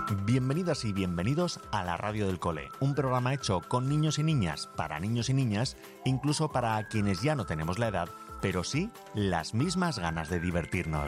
Bienvenidas y bienvenidos a la Radio del Cole, un programa hecho con niños y niñas, para niños y niñas, incluso para quienes ya no tenemos la edad, pero sí las mismas ganas de divertirnos.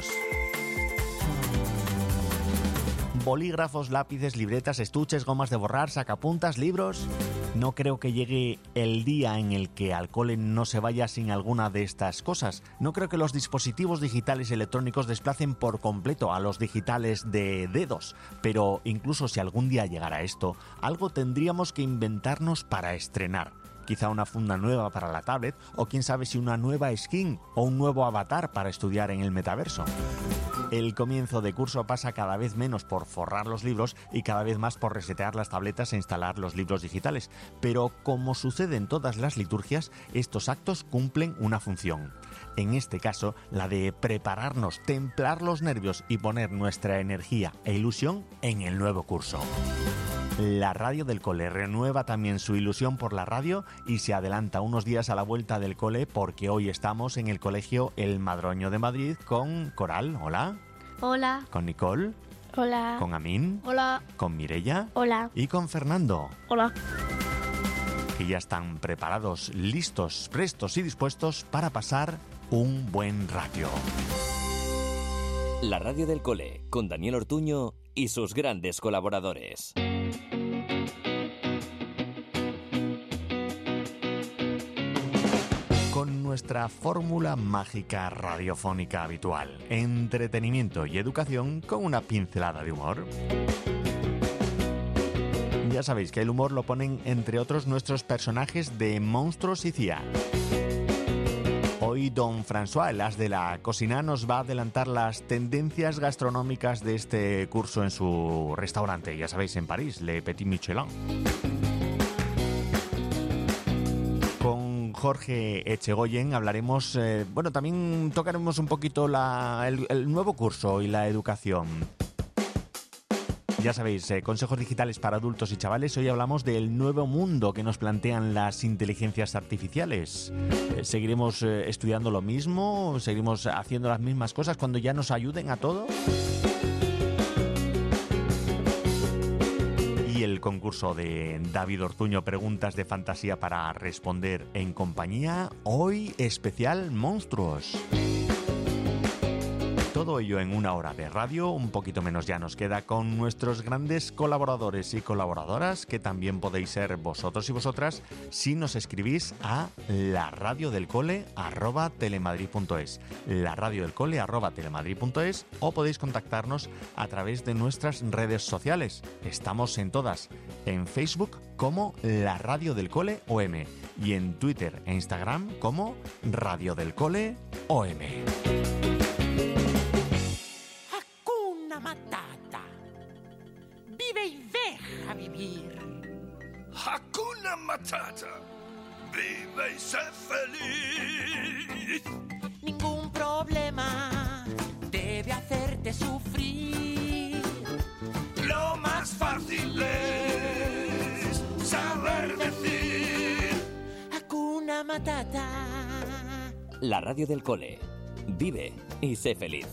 Bolígrafos, lápices, libretas, estuches, gomas de borrar, sacapuntas, libros... No creo que llegue el día en el que al cole no se vaya sin alguna de estas cosas. No creo que los dispositivos digitales y electrónicos desplacen por completo a los digitales de dedos. Pero incluso si algún día llegara esto, algo tendríamos que inventarnos para estrenar. Quizá una funda nueva para la tablet, o quién sabe si una nueva skin o un nuevo avatar para estudiar en el metaverso. El comienzo de curso pasa cada vez menos por forrar los libros y cada vez más por resetear las tabletas e instalar los libros digitales. Pero como sucede en todas las liturgias, estos actos cumplen una función. En este caso, la de prepararnos, templar los nervios y poner nuestra energía e ilusión en el nuevo curso. La Radio del Cole renueva también su ilusión por la radio y se adelanta unos días a la vuelta del cole porque hoy estamos en el Colegio El Madroño de Madrid con Coral, hola. Hola. Con Nicole. Hola. Con Amin. Hola. Con Mireia. Hola. Y con Fernando. Hola. Que ya están preparados, listos, prestos y dispuestos para pasar un buen ratio. La Radio del Cole con Daniel Ortuño y sus grandes colaboradores. Con nuestra fórmula mágica radiofónica habitual, entretenimiento y educación con una pincelada de humor. Ya sabéis que el humor lo ponen entre otros nuestros personajes de Monstruos y CIA. Hoy don François, el as de la cocina, nos va a adelantar las tendencias gastronómicas de este curso en su restaurante, ya sabéis, en París, Le Petit Michelin. Con Jorge Echegoyen hablaremos, también tocaremos un poquito el nuevo curso y la educación. Ya sabéis, consejos digitales para adultos y chavales. Hoy hablamos del nuevo mundo que nos plantean las inteligencias artificiales. ¿Seguiremos estudiando lo mismo? ¿Seguiremos haciendo las mismas cosas cuando ya nos ayuden a todo? Y el concurso de David Ortuño, preguntas de fantasía para responder en compañía. Hoy especial monstruos. Todo ello en una hora de radio, un poquito menos ya nos queda con nuestros grandes colaboradores y colaboradoras, que también podéis ser vosotros y vosotras si nos escribís a laradiodelcole@telemadrid.es, laradiodelcole@telemadrid.es, o podéis contactarnos a través de nuestras redes sociales. Estamos en todas, en Facebook como La Radio del Cole OM y en Twitter e Instagram como Radio del Cole OM. Matata. Vive y deja vivir. Hakuna Matata. Vive y sé feliz. Ningún problema debe hacerte sufrir. Lo más fácil es saber decir Hakuna Matata. La Radio del Cole. Vive y sé feliz.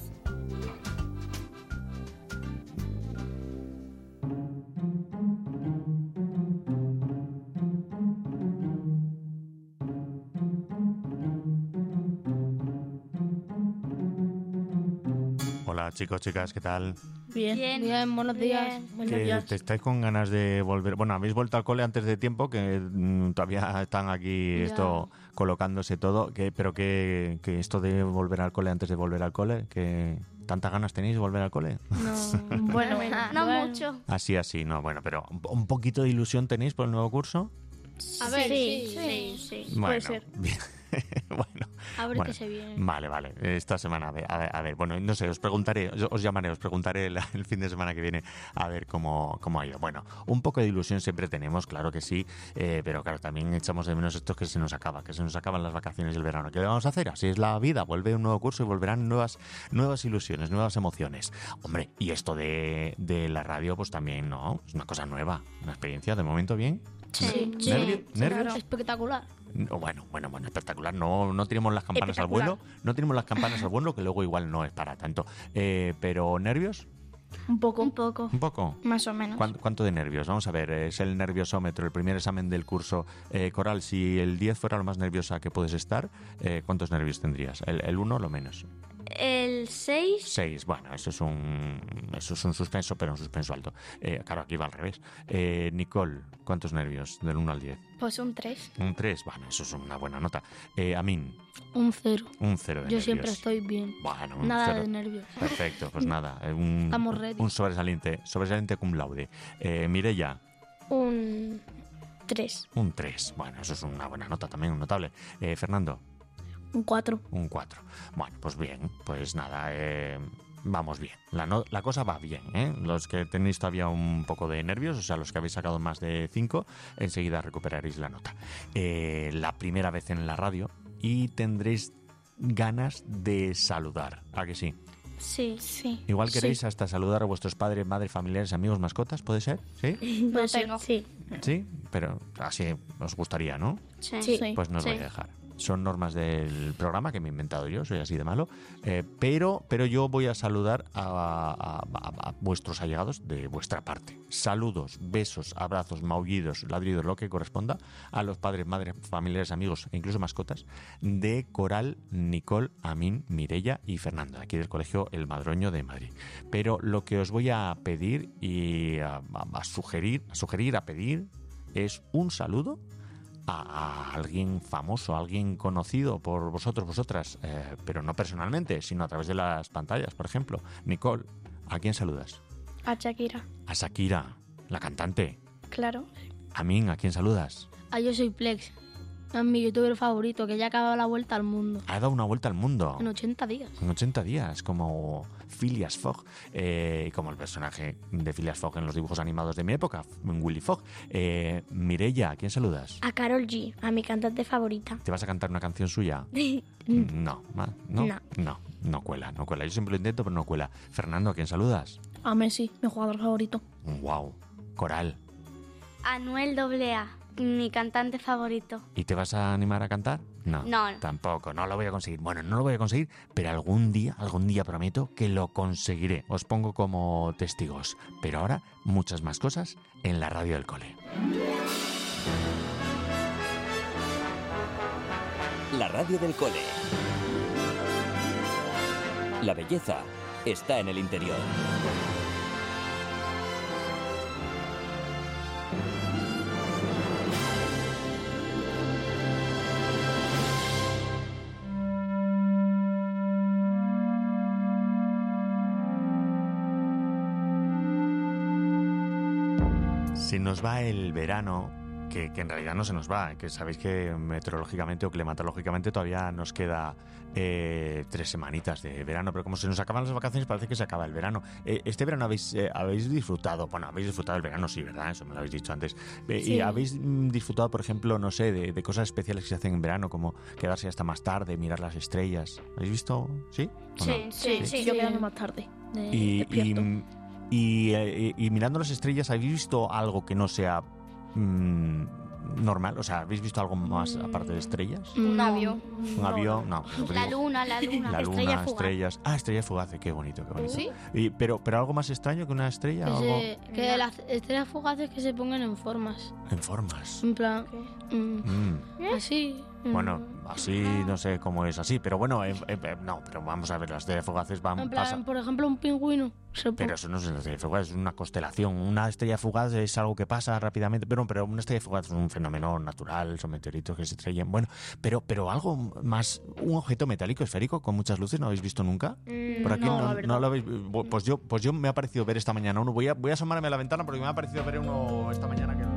Hola chicos, chicas, ¿qué tal? Bien, buenos días. Buenos días. ¿Te estáis con ganas de volver? Bueno, habéis vuelto al cole antes de tiempo, que todavía están aquí colocándose todo, pero que esto de volver al cole antes de volver al cole, que ¿tantas ganas tenéis de volver al cole? No, bueno, no mucho. Así, no, bueno, pero ¿un poquito de ilusión tenéis por el nuevo curso? A ver, sí. Bueno, puede ser. Bien. Bueno, a ver qué se viene. Vale. Esta semana, a ver, bueno, no sé, os preguntaré el fin de semana que viene a ver cómo ha ido. Bueno, un poco de ilusión siempre tenemos, claro que sí, pero claro, también echamos de menos esto que se nos acaban las vacaciones del verano. ¿Qué le vamos a hacer? Así es la vida, vuelve un nuevo curso y volverán nuevas ilusiones, nuevas emociones. Hombre, y esto de la radio, pues también, ¿no? Es una cosa nueva, una experiencia, de momento bien. Sí. ¿Nervios? Claro. Espectacular. Bueno, espectacular. No tenemos las campanas al vuelo. No tenemos las campanas al vuelo, que luego igual no es para tanto. Pero ¿nervios? Un poco. ¿Un poco? Más o menos. ¿Cuánto de nervios? Vamos a ver, es el nerviosómetro, el primer examen del curso. Coral, si el 10 fuera lo más nerviosa que puedes estar, ¿cuántos nervios tendrías? ¿El 1 lo menos? El 6. 6, bueno, eso es un suspenso, pero un suspenso alto. Claro, aquí va al revés. Nicole, ¿cuántos nervios del 1 al 10? Pues un 3. Un 3, bueno, eso es una buena nota. Amin. Un 0. Un 0 de nervios. Yo siempre estoy bien. Bueno, un nada 0. de nervios. Perfecto, pues nada. Estamos ready. Un sobresaliente cum laude. Mireia. Un 3. Un 3, bueno, eso es una buena nota también, un notable. Fernando. Un 4. Un 4. Bueno, pues bien, pues nada, vamos bien. La cosa va bien, ¿eh? Los que tenéis todavía un poco de nervios, o sea, los que habéis sacado más de 5, enseguida recuperaréis la nota. La primera vez en la radio y tendréis ganas de saludar, ¿a que sí? Sí. Igual queréis hasta saludar a vuestros padres, madres, familiares, amigos, mascotas, ¿puede ser? ¿Sí? No tengo. Sí. Sí, pero así os gustaría, ¿no? Sí. Pues no os voy a dejar. Son normas del programa que me he inventado yo, soy así de malo, pero yo voy a saludar a vuestros allegados de vuestra parte. Saludos, besos, abrazos, maullidos, ladridos, lo que corresponda a los padres, madres, familiares, amigos e incluso mascotas de Coral, Nicole, Amin, Mireia y Fernando, aquí del Colegio El Madroño de Madrid. Pero lo que os voy a pedir y a sugerir, a pedir, es un saludo a alguien famoso, a alguien conocido por vosotras, pero no personalmente, sino a través de las pantallas, por ejemplo. Nicole, ¿a quién saludas? A Shakira. A Shakira, la cantante. Claro. Amin, ¿a quién saludas? Yo soy Plex. Es mi youtuber favorito, que ya ha acabado la vuelta al mundo. Ha dado una vuelta al mundo. En 80 días. En 80 días, como Phileas Fogg, como el personaje de Phileas Fogg en los dibujos animados de mi época, Willy Fogg. Mireia, ¿a quién saludas? A Karol G, a mi cantante favorita. ¿Te vas a cantar una canción suya? No cuela. Yo siempre lo intento, pero no cuela. Fernando, ¿a quién saludas? A Messi, mi jugador favorito. Wow. Coral. A Anuel AA, mi cantante favorito. ¿Y te vas a animar a cantar? No. Tampoco, no lo voy a conseguir. Bueno, no lo voy a conseguir, pero algún día prometo que lo conseguiré. Os pongo como testigos. Pero ahora, muchas más cosas en la radio del cole. La radio del cole. La belleza está en el interior. Se nos va el verano, que en realidad no se nos va, que sabéis que meteorológicamente o climatológicamente todavía nos queda 3 semanitas de verano, pero como se nos acaban las vacaciones parece que se acaba el verano. Este verano habéis disfrutado, habéis disfrutado del verano, sí, ¿verdad? Eso me lo habéis dicho antes. Sí. ¿Y habéis disfrutado, por ejemplo, no sé, de cosas especiales que se hacen en verano, como quedarse hasta más tarde, mirar las estrellas? ¿Habéis visto? ¿Sí? ¿O no? Sí. Yo quedarme más tarde. Y mirando las estrellas, ¿habéis visto algo que no sea normal? O sea, ¿habéis visto algo más aparte de estrellas? Un avión. ¿Un avión? No. La luna. La luna, estrellas. Ah, estrella fugaz, qué bonito. ¿Sí? Pero algo más extraño que una estrella. Que las estrellas fugaces que se pongan en formas. En formas. En plan. Así. Bueno, así no sé cómo es así, pero bueno, no, pero vamos a ver, las estrellas fugaces van... En plan, por ejemplo, un pingüino. Pero eso no es una estrella fugaz, es una constelación. Una estrella fugaz es algo que pasa rápidamente, pero una estrella fugaz es un fenómeno natural, son meteoritos que se estrellan. Bueno, pero algo más, un objeto metálico esférico con muchas luces, ¿no habéis visto nunca? Por aquí no lo habéis... Pues yo me ha parecido ver esta mañana uno. Voy a asomarme a la ventana porque me ha parecido ver uno esta mañana que...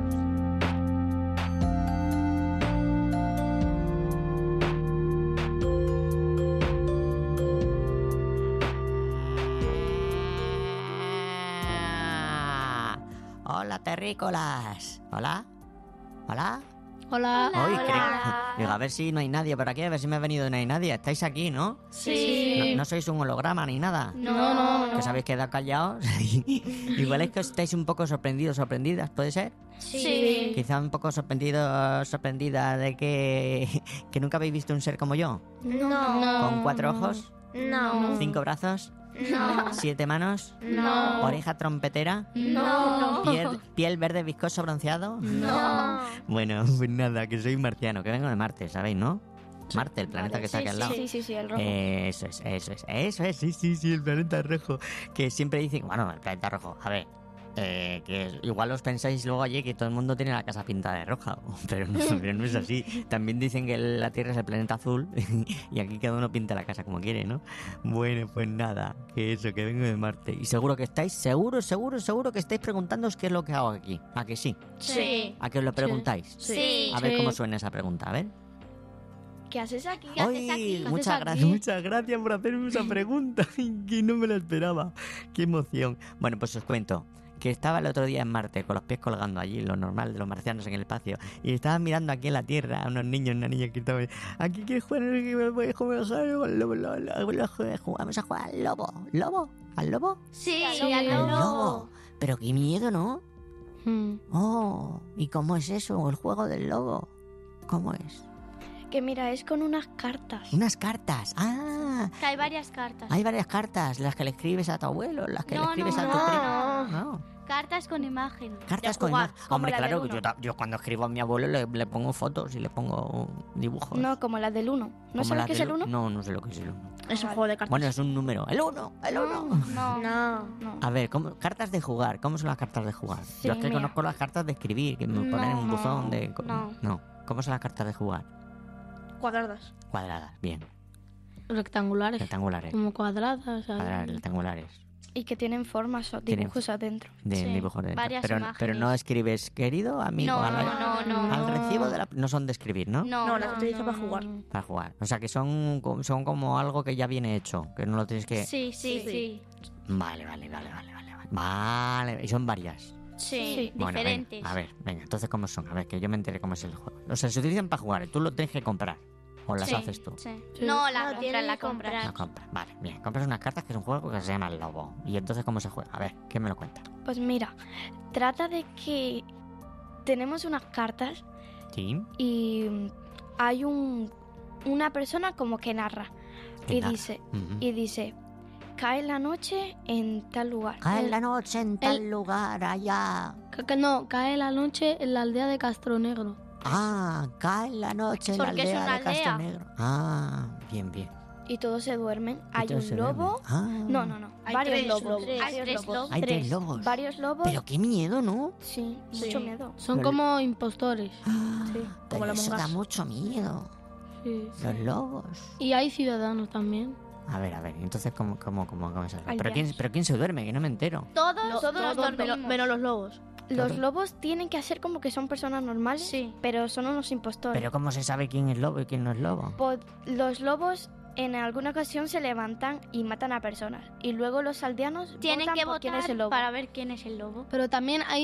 Hola, terrícolas. Hola. Digo, a ver si no hay nadie por aquí, a ver si me ha venido y no hay nadie. ¿Estáis aquí, no? Sí. No sois un holograma ni nada. No. ¿Que os habéis quedado callados? Igual es que estáis un poco sorprendidos, sorprendidas, ¿puede ser? Sí. Quizá un poco sorprendida de que nunca habéis visto un ser como yo. No. ¿Con 4 ojos? No. 5 brazos? No. 7 manos. No. Oreja trompetera. No. Piel verde viscoso bronceado. No. Bueno, pues nada, que soy marciano, que vengo de Marte, ¿sabéis, no? Marte, el planeta que está aquí al lado. Sí, el rojo. Eso es, sí, el planeta rojo. Que siempre dicen, bueno, el planeta rojo, a ver, que igual os pensáis luego allí que todo el mundo tiene la casa pintada de roja, pero no es así. También dicen que la Tierra es el planeta azul y aquí cada uno pinta la casa como quiere, ¿no? Bueno, pues nada, que vengo de Marte. Y seguro que estáis, seguro que estáis preguntándoos qué es lo que hago aquí. ¿A que sí? Sí. ¿A que os lo preguntáis? Sí. A ver Sí. cómo suena esa pregunta, a ver. ¿Qué haces aquí? ¡Ay! Muchas gracias por hacerme esa pregunta, que no me la esperaba. ¡Qué emoción! Bueno, pues os cuento que estaba el otro día en Marte con los pies colgando allí, lo normal de los marcianos en el espacio, y estaba mirando aquí en la Tierra a unos niños y una niña que estaban aquí, que juegan, vamos a jugar al lobo. ¿Lobo? ¿Al lobo? Sí, Al lobo. Pero qué miedo, ¿no? Mm. Oh, ¿y cómo es eso, el juego del lobo? ¿Cómo es? Que mira, es con unas cartas. Unas cartas. Ah, Que hay varias cartas. hay varias cartas, las que le escribes a tu abuelo, las que le No, escribes no, a tu no, primo. no. No. Cartas con imagen. Cartas De con jugar, imagen. como Hombre, la claro, del que uno. yo cuando escribo a mi abuelo le pongo fotos y le pongo dibujos. No, como la del 1. ¿No Como sabes las qué es del el 1? No sé lo que es el 1. Es un juego de cartas. Bueno, es un número. ¡El 1! ¡El 1! No. A ver, cartas de jugar. ¿Cómo son las cartas de jugar? Sí, Yo es que mira. conozco las cartas de escribir, que me No, ponen en un no, buzón de... no. ¿Cómo son las cartas de jugar? Cuadradas. Cuadradas, bien. Rectangulares. Rectangulares. Como cuadradas. Cuadradas, rectangulares. Y que tienen formas o Tienen- dibujos adentro. De Sí, dibujos de varias pero imágenes. no escribes querido, amigo, No, al no. recibo de la... No son de escribir, ¿no? No, las utilizo para jugar. Para jugar. O sea, que son como algo que ya viene hecho, que no lo tienes que... Sí. Vale. Vale, y son varias. Sí, Bueno, diferentes. venga, entonces ¿cómo son? A ver, que yo me entere cómo es el juego. O sea, se utilizan para jugar, tú lo tienes que comprar. O las Sí, haces tú. sí. Sí. No, la No, compras, tienes la que comprar. compras. La compras. Vale, bien. Compras unas cartas que es un juego que se llama el Lobo. Y entonces ¿cómo se juega? A ver, ¿qué me lo cuenta? Pues mira, trata de que tenemos unas cartas Sí. y hay una persona como que narra. Que Y narra. dice, Ujú. y dice, cae la noche en tal lugar. Cae la noche en tal lugar allá. No, cae la noche en la aldea de Castro Negro. Ah, cae la noche en la Porque es aldea una de Castro aldea. Negro. Ah, bien. Y todos se duermen. Y Hay todos un se lobo. duermen. Ah. No. Hay Varios tres lobos. lobos. Hay Varios tres lobos. lobos. Hay tres lobos. Varios lobos. Pero qué miedo, ¿no? Sí, Sí. mucho miedo. Son Pero- como impostores. Sí. Pero Como la eso Among da Us. mucho miedo. Sí. Los lobos. Y hay ciudadanos también. A ver, entonces ¿cómo es eso? Aldeas. ¿Pero quién se duerme? Que no me entero. Todos Todos dormimos. menos los lobos. Los lobos tienen que hacer como que son personas normales, Sí. pero son unos impostores. Pero ¿cómo se sabe quién es lobo y quién no es lobo? Pues los lobos en alguna ocasión se levantan y matan a personas. Y luego los aldeanos Tienen votan que por quién votar es el lobo. para ver quién es el lobo. Pero también hay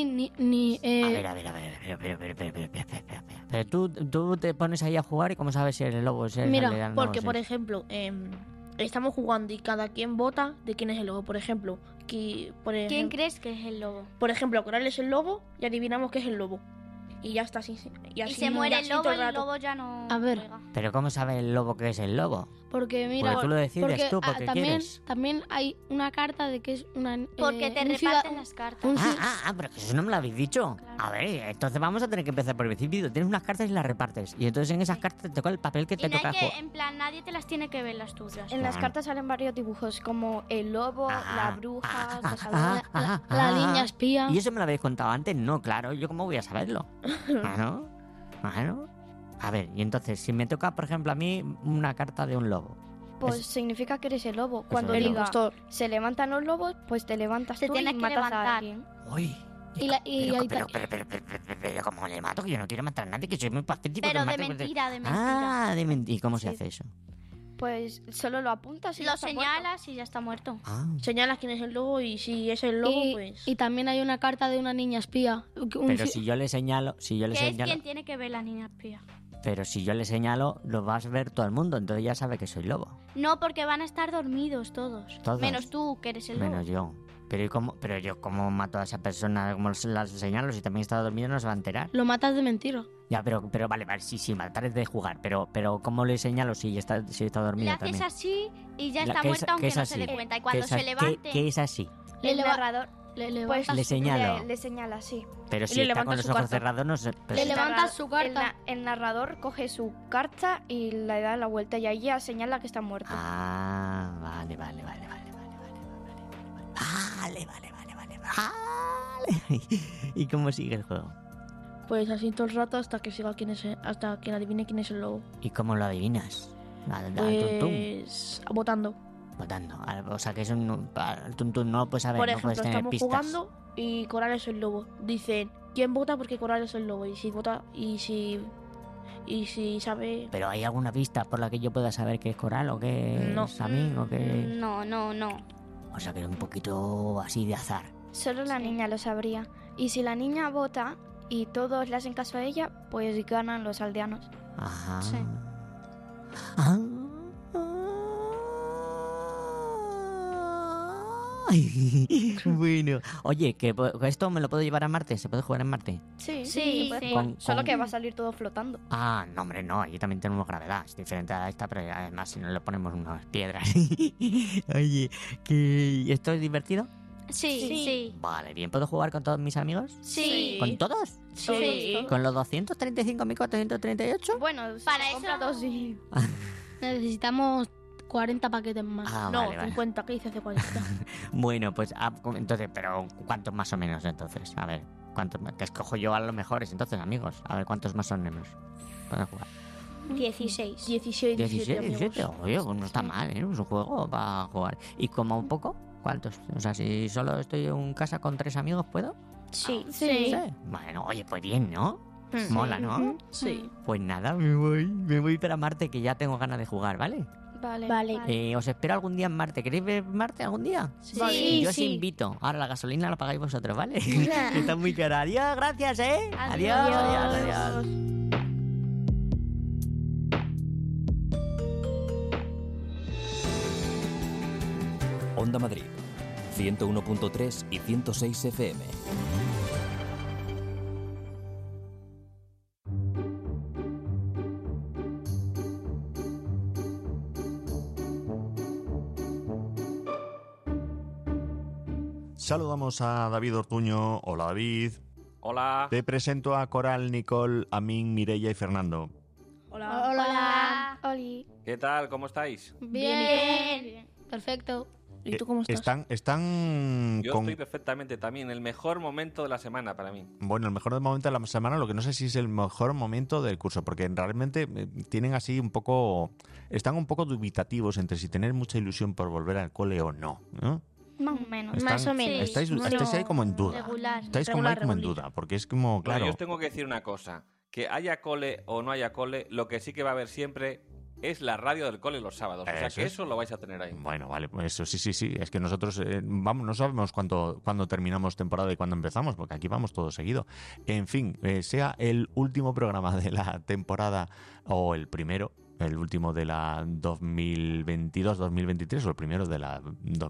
Pero tú te pones ahí a jugar y ¿cómo sabes si eres lobo o si eres Mira, aldeano, Porque, no por sé? ejemplo, estamos jugando y cada quien vota de quién es el lobo. Por ejemplo, ¿Quién crees que es el lobo? Por ejemplo, Coral es el lobo y adivinamos que es el lobo. Y ya está así. Y, así, Y se muere el así lobo, todo el rato. lobo ya no A ver. juega. Pero ¿cómo sabe el lobo que es el lobo? porque mira, Porque tú lo decides porque, tú, porque también, quieres. también hay una carta de que es una Porque te un reparten las cartas. un ci- Pero que eso no me lo habéis dicho. A ver, entonces vamos a tener que empezar por el principio. Tienes unas cartas y las repartes. Y entonces en esas cartas te toca el papel que Y te no hay toca que, jugar. en plan, nadie te las tiene que ver las tuyas. En las Claro. cartas salen varios dibujos, como el lobo, la bruja, los salvajes. la niña espía. ¿Y eso me lo habéis contado antes? No, claro. ¿Yo cómo voy a saberlo? Claro. A ver, y entonces, si me toca, por ejemplo, a mí una carta de un lobo. Pues Es- significa que eres el lobo. Cuando el diga, impostor. se levantan los lobos, pues te levantas Te tú tienes y que matas levantar. a alguien. Uy. Y la- y pero, hay pero, ta- pero, ¿cómo le mato? Que yo no quiero matar a nadie, que soy muy pacífico. Pero que de mato- mentira, de mentira. Ah, de mentira. ¿Y cómo se Sí. hace eso? Pues solo lo apuntas y Lo ya está muerto. señalas y ya está muerto. Ah. Señalas quién es el lobo y si es el lobo, pues... y también hay una carta de una niña espía. Un Pero ci- si yo le señalo, Que es quien tiene que ver la niña espía. pero si yo le señalo, lo vas a ver todo el mundo, entonces ya sabe que soy lobo. No, porque van a estar dormidos todos. Todos. Menos tú, que eres el lobo. Menos yo. Pero, pero yo, ¿cómo mato a esa persona? ¿Cómo la señalo? Si también está dormido no se va a enterar. Lo matas de mentira. Ya, pero vale, sí, matar es de jugar. Pero ¿cómo le señalo si está dormido Le haces también? así y ya está ¿Qué muerto aunque es no así? se dé cuenta. Y cuando se ¿Qué levante... es así? El narrador Pues le señalo. le señala, sí. Pero si le está levanta con los su ojos carta. cerrados no se... pero Le si- levantas su carta. El narrador coge su carta y le da la vuelta y ahí ya señala que está muerto. Ah, vale. ¿Y cómo sigue el juego? Pues así todo el rato hasta que hasta quien adivine quién es el lobo. ¿Y cómo lo adivinas? Al tuntún. Pues votando. Votando. O sea que es al tuntún no lo puedes saber, Por no ejemplo, puedes tener estamos pistas. jugando y Coral es el lobo. Dicen, ¿quién vota porque Coral es el lobo? Y si vota, y si sabe... ¿Pero hay alguna pista por la que yo pueda saber que es Coral o que No. es Samín o que...? No. O sea que es un poquito así de azar. Solo la niña lo sabría. Y si la niña vota y todos le hacen caso a ella, pues ganan los aldeanos. Ajá. Sí. Ah. Bueno, oye, que esto me lo puedo llevar a Marte, ¿se puede jugar en Marte? Sí, Sí, se puede sí. jugar. Solo Con- que va a salir todo flotando. Ah, no, hombre, no, allí también tenemos gravedad, es diferente a esta, pero además si no le ponemos unas piedras. Oye, ¿que esto es divertido? Sí. Vale, bien, ¿puedo jugar con todos mis amigos? Sí. ¿Con todos? Sí. ¿Con los 235.438? Bueno, Para se eso- compra dos y... Necesitamos 40 paquetes más. Ah, No, vale. 50, ¿qué dice hace 40? Bueno, pues entonces, pero ¿cuántos más o menos entonces? A ver, ¿cuántos más? Que escojo yo a los mejores entonces, amigos. A ver, ¿cuántos más o menos pueden jugar? 16. 16, 17, amigos. 17. Oye, pues no está mal, ¿eh? Es un juego para jugar. ¿Y como un poco? ¿Cuántos? O sea, si solo estoy en casa con 3 amigos, ¿puedo? Sí. Sí. Bueno, oye, pues bien, ¿no? Sí. Mola, ¿no? Sí. Pues nada, me voy para Marte, que ya tengo ganas de jugar, ¿vale? Vale. Os espero algún día en Marte. ¿Queréis ver Marte algún día? Sí, Yo os sí. invito. Ahora la gasolina la pagáis vosotros, ¿vale? Que está muy cara. Adiós, gracias, ¿eh? Adiós. Onda Madrid, 101.3 y 106 FM. Saludamos a David Ortuño. Hola, David. Hola. Te presento a Coral, Nicole, Amin, Mireia y Fernando. Hola. Hola. Oli. ¿Qué tal? ¿Cómo estáis? Bien. Perfecto. ¿Y tú cómo estás? Están Yo con... estoy perfectamente también. El mejor momento de la semana para mí. Bueno, el mejor momento de la semana, lo que no sé si es el mejor momento del curso, porque realmente tienen así un poco... Están un poco dubitativos entre si tener mucha ilusión por volver al cole o no, ¿no? Más o menos. Están- Más o menos. Estáis ahí como en duda. Regular. Estáis como ahí como en Regular. duda, porque es como, Bueno, claro... yo os tengo que decir una cosa. Que haya cole o no haya cole, lo que sí que va a haber siempre es la radio del cole los sábados. O sea Eso que es. eso lo vais a tener ahí. Bueno, vale, pues eso sí. Es que nosotros no sabemos cuándo terminamos temporada y cuándo empezamos, porque aquí vamos todo seguido. En fin, sea el último programa de la temporada o el primero, el último de la 2022-2023 o el primero de la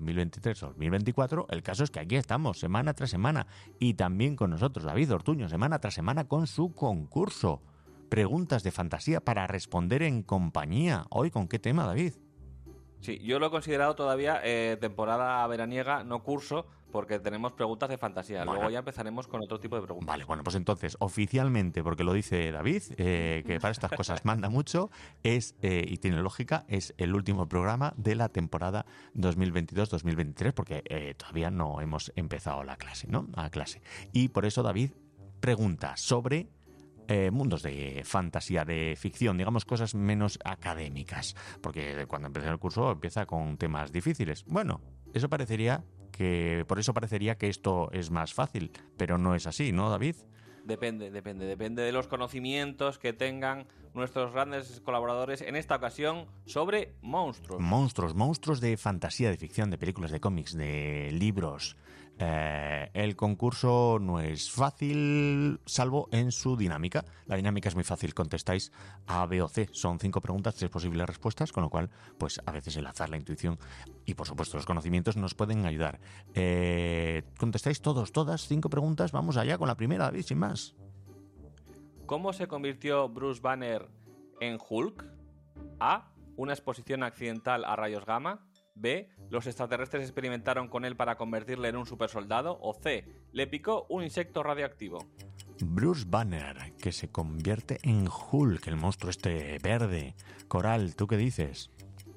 2023-2024, el caso es que aquí estamos semana tras semana y también con nosotros, David Ortuño, semana tras semana con su concurso. Preguntas de fantasía para responder en compañía. ¿Hoy con qué tema, David? Sí, yo lo he considerado todavía temporada veraniega, no curso, porque tenemos preguntas de fantasía. Bueno. Luego ya empezaremos con otro tipo de preguntas. Vale, bueno, pues entonces, oficialmente, porque lo dice David, que para estas cosas manda mucho, es, y tiene lógica, es el último programa de la temporada 2022-2023, porque todavía no hemos empezado la clase, ¿no? A clase. Y por eso David pregunta sobre mundos de fantasía, de ficción, digamos cosas menos académicas, porque cuando empieza el curso empieza con temas difíciles. Bueno, eso parecería por eso parecería que esto es más fácil, pero no es así, ¿no, David? Depende de los conocimientos que tengan nuestros grandes colaboradores, en esta ocasión sobre monstruos. Monstruos de fantasía, de ficción, de películas, de cómics, de libros. El concurso no es fácil, salvo en su dinámica. La dinámica es muy fácil, contestáis A, B o C. Son 5 preguntas, 3 posibles respuestas, con lo cual, pues a veces el azar, la intuición y, por supuesto, los conocimientos nos pueden ayudar. Contestáis todas 5 preguntas. Vamos allá con la primera, David, sin más. ¿Cómo se convirtió Bruce Banner en Hulk? A. Una exposición accidental a rayos gamma. B. Los extraterrestres experimentaron con él para convertirle en un supersoldado. O C. Le picó un insecto radioactivo. Bruce Banner, que se convierte en Hulk, el monstruo este verde. Coral, ¿tú qué dices?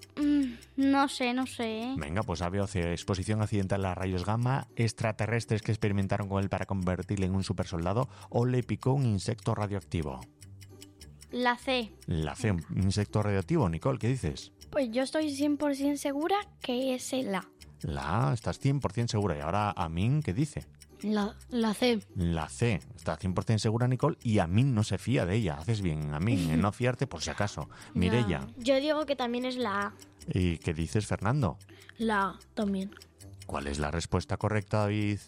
No sé. Venga, pues A, B o C. Exposición accidental a rayos gamma, extraterrestres que experimentaron con él para convertirle en un supersoldado, o le picó un insecto radioactivo. La C. La C, un insecto radioactivo. Nicole, ¿qué dices? Pues yo estoy 100% segura que es el A. La A, estás 100% segura. Y ahora Amin, ¿qué dice? La C. La C, está 100% segura Nicole, y Amin no se fía de ella. Haces bien, Amin, en no fiarte por si acaso. Mireia. Yo digo que también es la A. ¿Y qué dices, Fernando? La A también. ¿Cuál es la respuesta correcta, David?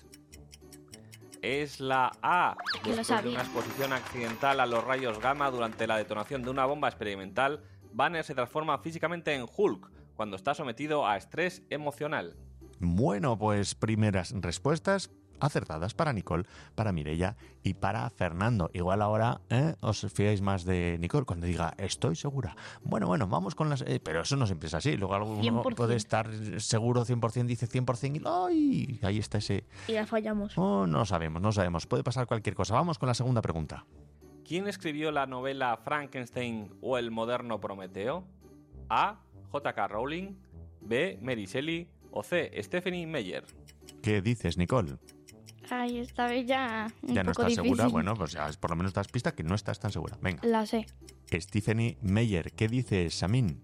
Es la A. Yo lo Después de sabía. una exposición accidental a los rayos gamma durante la detonación de una bomba experimental, Banner se transforma físicamente en Hulk cuando está sometido a estrés emocional. Bueno, pues primeras respuestas acertadas para Nicole, para Mireia y para Fernando. Igual ahora os fiáis más de Nicole cuando diga estoy segura. Bueno, vamos con las... pero eso no siempre es así. Luego alguno 100%. puede estar seguro 100%, dice 100% y ¡ay! Ahí está ese... Y la fallamos. Oh, no sabemos. Puede pasar cualquier cosa. Vamos con la segunda pregunta. ¿Quién escribió la novela Frankenstein o el moderno Prometeo? A. J.K. Rowling. B. Mary Shelley. O C. Stephenie Meyer. ¿Qué dices, Nicole? Ay, esta vez ya un ¿Ya no poco estás difícil. segura? Bueno, pues ya por lo menos das pista que no estás tan segura. Venga. La C. Stephenie Meyer. ¿Qué dices, Samin?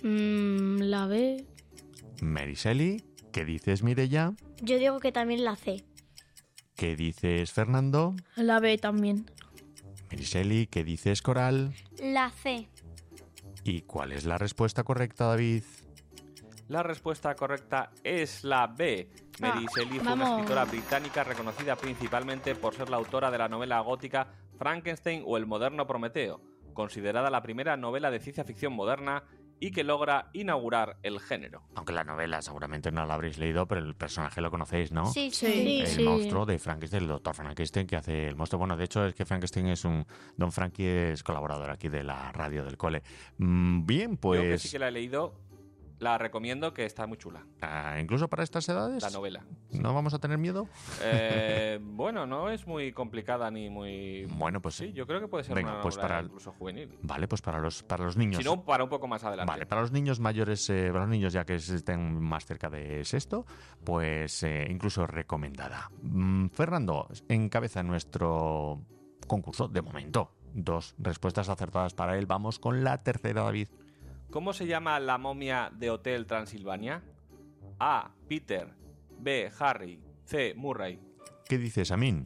La B. Mary Shelley. ¿Qué dices, Mireia? Yo digo que también la C. ¿Qué dices, Fernando? La B también. Mary Shelley, ¿qué dices, Coral? La C. ¿Y cuál es la respuesta correcta, David? La respuesta correcta es la B. Mary Shelley fue una vamos. escritora británica reconocida principalmente por ser la autora de la novela gótica Frankenstein o el moderno Prometeo, considerada la primera novela de ciencia ficción moderna y que logra inaugurar el género. Aunque la novela seguramente no la habréis leído, pero el personaje lo conocéis, ¿no? Sí. El monstruo de Frankenstein, el doctor Frankenstein, que hace el monstruo. Bueno, de hecho es que Frankenstein es Don Frankie es colaborador aquí de la radio del cole. Bien, Yo que pues... sí que la he leído, la recomiendo, que está muy chula. Incluso para estas edades. La novela. ¿No vamos a tener miedo? Bueno, no es muy complicada ni muy... Bueno, pues Sí, yo creo que puede ser venga, una pues novela para incluso juvenil. Vale, pues para los niños. Si no, para un poco más adelante. Vale, para los niños mayores, para los niños ya que estén más cerca de sexto, pues incluso recomendada. Fernando encabeza nuestro concurso de momento. 2 respuestas acertadas para él. Vamos con la tercera, David. ¿Cómo se llama la momia de Hotel Transilvania? A. Peter. B. Harry. C. Murray. ¿Qué dices, Amin?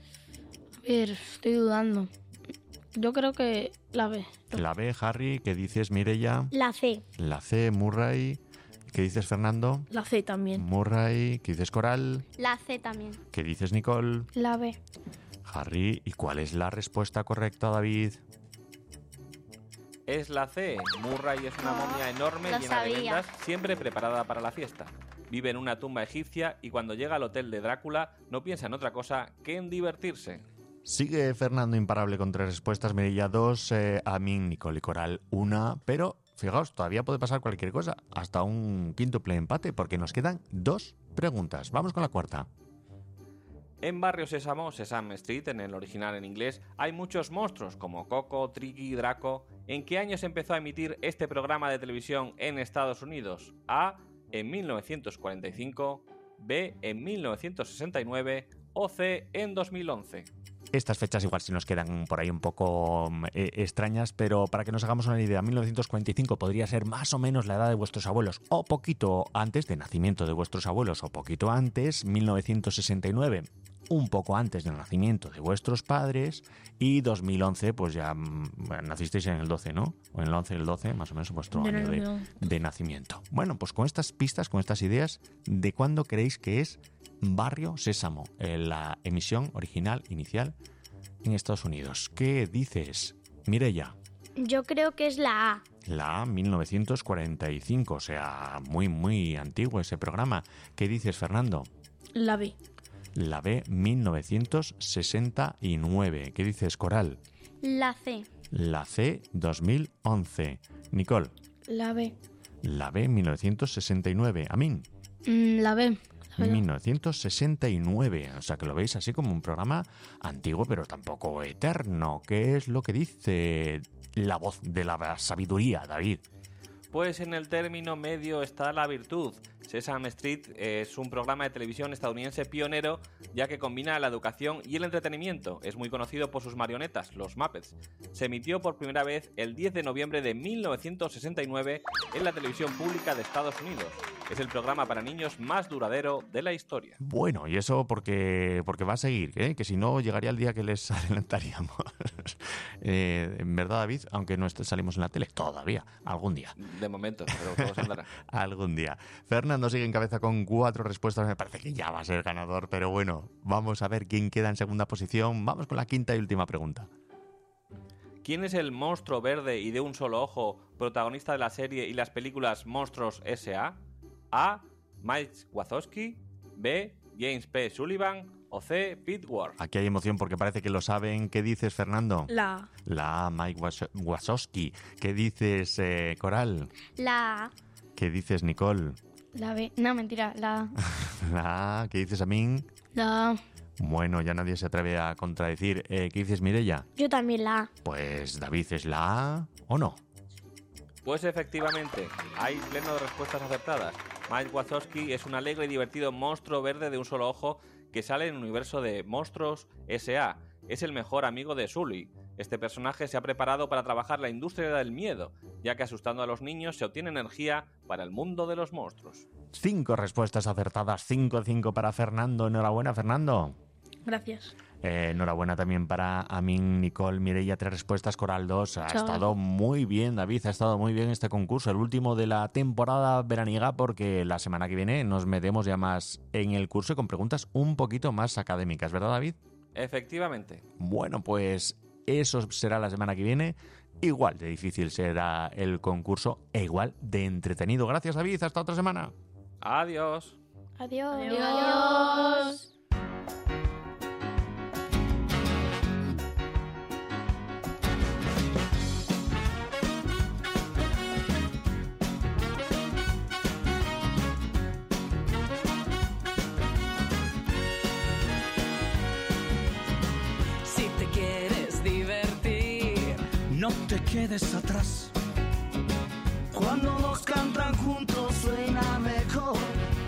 A ver, estoy dudando. Yo creo que la B. La B, Harry. ¿Qué dices, Mireia? La C. La C, Murray. ¿Qué dices, Fernando? La C también. Murray. ¿Qué dices, Coral? La C también. ¿Qué dices, Nicole? La B. Harry. ¿Y cuál es la respuesta correcta, David? Es la C. Murray es una momia enorme lo llena de sabía. vendas, siempre preparada para la fiesta. Vive en una tumba egipcia y cuando llega al hotel de Drácula no piensa en otra cosa que en divertirse. Sigue Fernando imparable con 3 respuestas, Mireia 2, Amin, Nicole y Coral 1, pero fijaos, todavía puede pasar cualquier cosa, hasta un quíntuple empate, porque nos quedan 2 preguntas. Vamos con la cuarta. En Barrio Sésamo, Sesame Street, en el original en inglés, hay muchos monstruos como Coco, Tricky, Draco. ¿En qué año se empezó a emitir este programa de televisión en Estados Unidos? A. En 1945, B. En 1969 o C. En 2011. Estas fechas igual si nos quedan por ahí un poco extrañas, pero para que nos hagamos una idea, 1945 podría ser más o menos la edad de vuestros abuelos, o poquito antes de nacimiento de vuestros abuelos, o poquito antes, 1969. un poco antes del nacimiento de vuestros padres, y 2011, pues ya nacisteis en el 12, ¿no? O en el 11, el 12, más o menos vuestro año de nacimiento. Bueno, pues con estas pistas, con estas ideas, ¿de cuándo creéis que es Barrio Sésamo, la emisión original inicial en Estados Unidos? ¿Qué dices, Mireia? Yo creo que es la A. La A, 1945, o sea, muy, muy antiguo ese programa. ¿Qué dices, Fernando? La B. La B, 1969. ¿Qué dices, Coral? La C. La C, 2011. Nicole. La B. La B, 1969. Amin. La B. 1969. O sea, que lo veis así como un programa antiguo, pero tampoco eterno. ¿Qué es lo que dice la voz de la sabiduría, David? Pues en el término medio está la virtud. Sesame Street es un programa de televisión estadounidense pionero, ya que combina la educación y el entretenimiento. Es muy conocido por sus marionetas, los Muppets. Se emitió por primera vez el 10 de noviembre de 1969 en la televisión pública de Estados Unidos. Es el programa para niños más duradero de la historia. Bueno, y eso porque va a seguir, ¿eh? Que si no llegaría el día que les adelantaríamos. En verdad, David, aunque no salimos en la tele, todavía, algún día. De momento, pero todo se andará. Algún día. Fernando sigue en cabeza con 4 respuestas. Me parece que ya va a ser ganador, pero bueno, vamos a ver quién queda en segunda posición. Vamos con la quinta y última pregunta. ¿Quién es el monstruo verde y de un solo ojo, protagonista de la serie y las películas Monstruos S.A.? A. Mike Wazowski. B. James P. Sullivan. O C. Pete Ward. Aquí hay emoción porque parece que lo saben. ¿Qué dices, Fernando? La A. La A, Mike Wazowski. ¿Qué dices, Coral? La A. ¿Qué dices, Nicole? La B. No, mentira, la A. La A. ¿Qué dices, Amin? La A. Bueno, ya nadie se atreve a contradecir. ¿Qué dices, Mireia? Yo también la A. Pues David, ¿es la A o no? Pues efectivamente, hay pleno de respuestas acertadas. Mike Wazowski es un alegre y divertido monstruo verde de un solo ojo que sale en el universo de Monstruos S.A. Es el mejor amigo de Sully. Este personaje se ha preparado para trabajar la industria del miedo, ya que asustando a los niños se obtiene energía para el mundo de los monstruos. 5 respuestas acertadas, 5-5 para Fernando. Enhorabuena, Fernando. Gracias. Enhorabuena también para Amin, Nicole, Mireia, 3 respuestas, Coral 2. Ha estado muy bien, David, ha estado muy bien este concurso, el último de la temporada veraniega, porque la semana que viene nos metemos ya más en el curso y con preguntas un poquito más académicas, ¿verdad, David? Efectivamente. Bueno, pues eso será la semana que viene. Igual de difícil será el concurso e igual de entretenido. Gracias, David, hasta otra semana. Adiós. Adiós. Adiós. Si te quieres divertir, no te quedes atrás. Cuando dos cantan juntos suena mejor.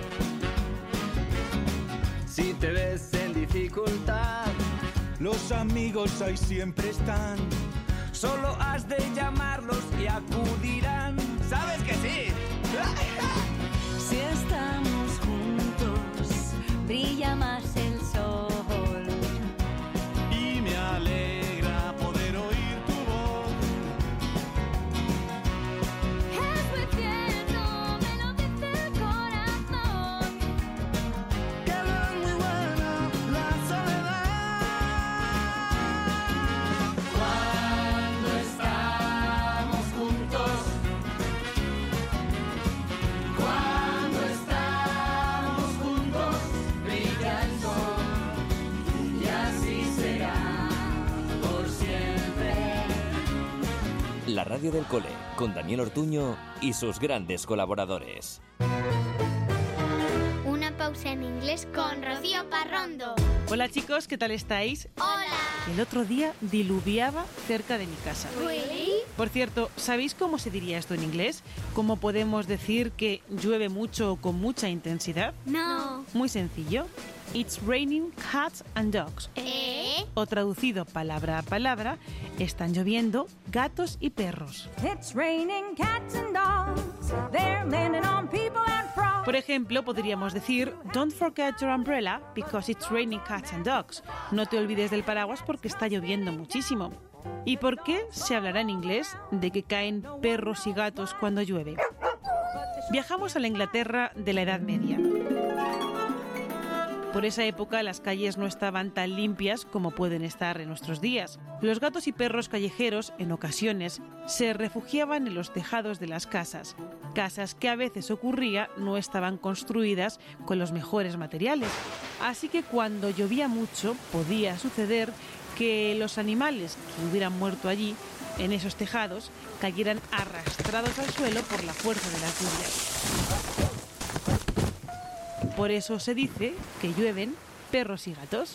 Si te ves en dificultad, los amigos ahí siempre están. Solo has de llamarlos y acudirán. ¿Sabes que sí? Si estamos juntos, brilla más el sol. Y me alegra poder oír tu voz. Es muy cierto, me lo dice el corazón. Que no es muy buena la soledad. Cuando estamos juntos, cuando estamos juntos, brilla el sol. Y así será por siempre. La radio del cole, con Daniel Ortuño y sus grandes colaboradores. Una pausa en inglés con Rocío Parrondo. Hola chicos, ¿qué tal estáis? Hola. El otro día diluviaba cerca de mi casa. ¿Really? Por cierto, ¿sabéis cómo se diría esto en inglés? ¿Cómo podemos decir que llueve mucho o con mucha intensidad? No. Muy sencillo. It's raining cats and dogs. O traducido palabra a palabra, están lloviendo gatos y perros. It's raining cats and dogs. They're landing on people and frogs. Por ejemplo, podríamos decir Don't forget your umbrella because it's raining cats and dogs. No te olvides del paraguas porque está lloviendo muchísimo. ¿Y por qué se hablará en inglés de que caen perros y gatos cuando llueve? Viajamos a la Inglaterra de la Edad Media. Por esa época las calles no estaban tan limpias como pueden estar en nuestros días. Los gatos y perros callejeros, en ocasiones, se refugiaban en los tejados de las casas. Casas que a veces ocurría no estaban construidas con los mejores materiales. Así que cuando llovía mucho podía suceder que los animales que hubieran muerto allí, en esos tejados, cayeran arrastrados al suelo por la fuerza de las lluvias. Por eso se dice que llueven perros y gatos.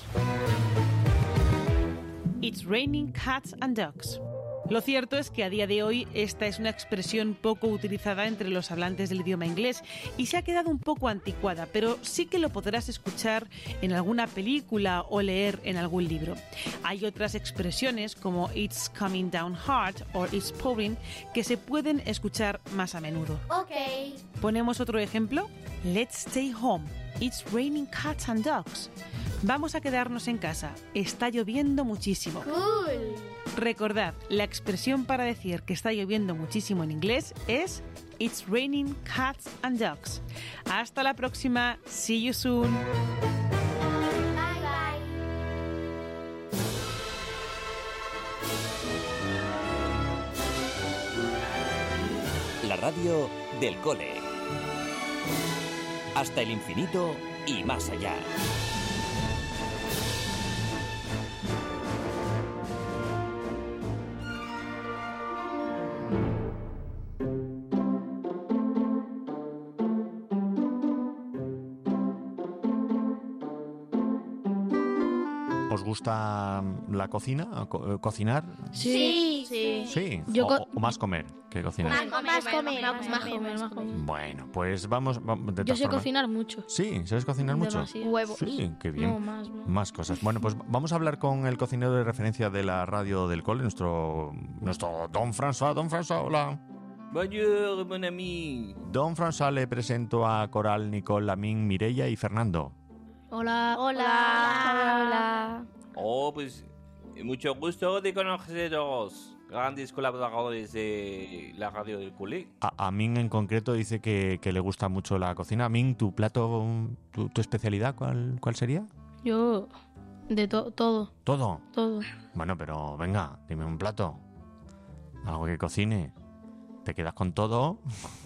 It's raining cats and dogs. Lo cierto es que a día de hoy esta es una expresión poco utilizada entre los hablantes del idioma inglés y se ha quedado un poco anticuada, pero sí que lo podrás escuchar en alguna película o leer en algún libro. Hay otras expresiones como it's coming down hard o it's pouring que se pueden escuchar más a menudo. Ok. ¿Ponemos otro ejemplo? Let's stay home. It's raining cats and dogs. Vamos a quedarnos en casa. Está lloviendo muchísimo. Cool. Recordad, la expresión para decir que está lloviendo muchísimo en inglés es It's raining cats and dogs. Hasta la próxima. See you soon. Bye bye. La radio del cole. Hasta el infinito y más allá. ¿Os gusta la cocina? ¿Cocinar? Sí. Sí. Yo O más comer que cocinar. Más comer. Bueno, pues vamos de Yo todas sé formas. cocinar mucho. Sí, ¿sabes cocinar mucho? Demasiado. Huevos. Sí, qué bien. No, más. Más cosas. Bueno, pues vamos a hablar con el cocinero de referencia de la radio del cole, nuestro Don François. Don François, hola. Bonjour, mon ami. Don François, le presento a Coral, Nicole, Lamin, Mireia y Fernando. Hola. Hola. Oh, pues mucho gusto de conoceros, grandes colaboradores de la radio del cole. A Min en concreto dice que le gusta mucho la cocina. Min, ¿tu plato, tu especialidad cuál sería? Yo, de todo. ¿Todo? Todo. Bueno, pero venga, dime un plato. Algo que cocine. ¿Te quedas con todo?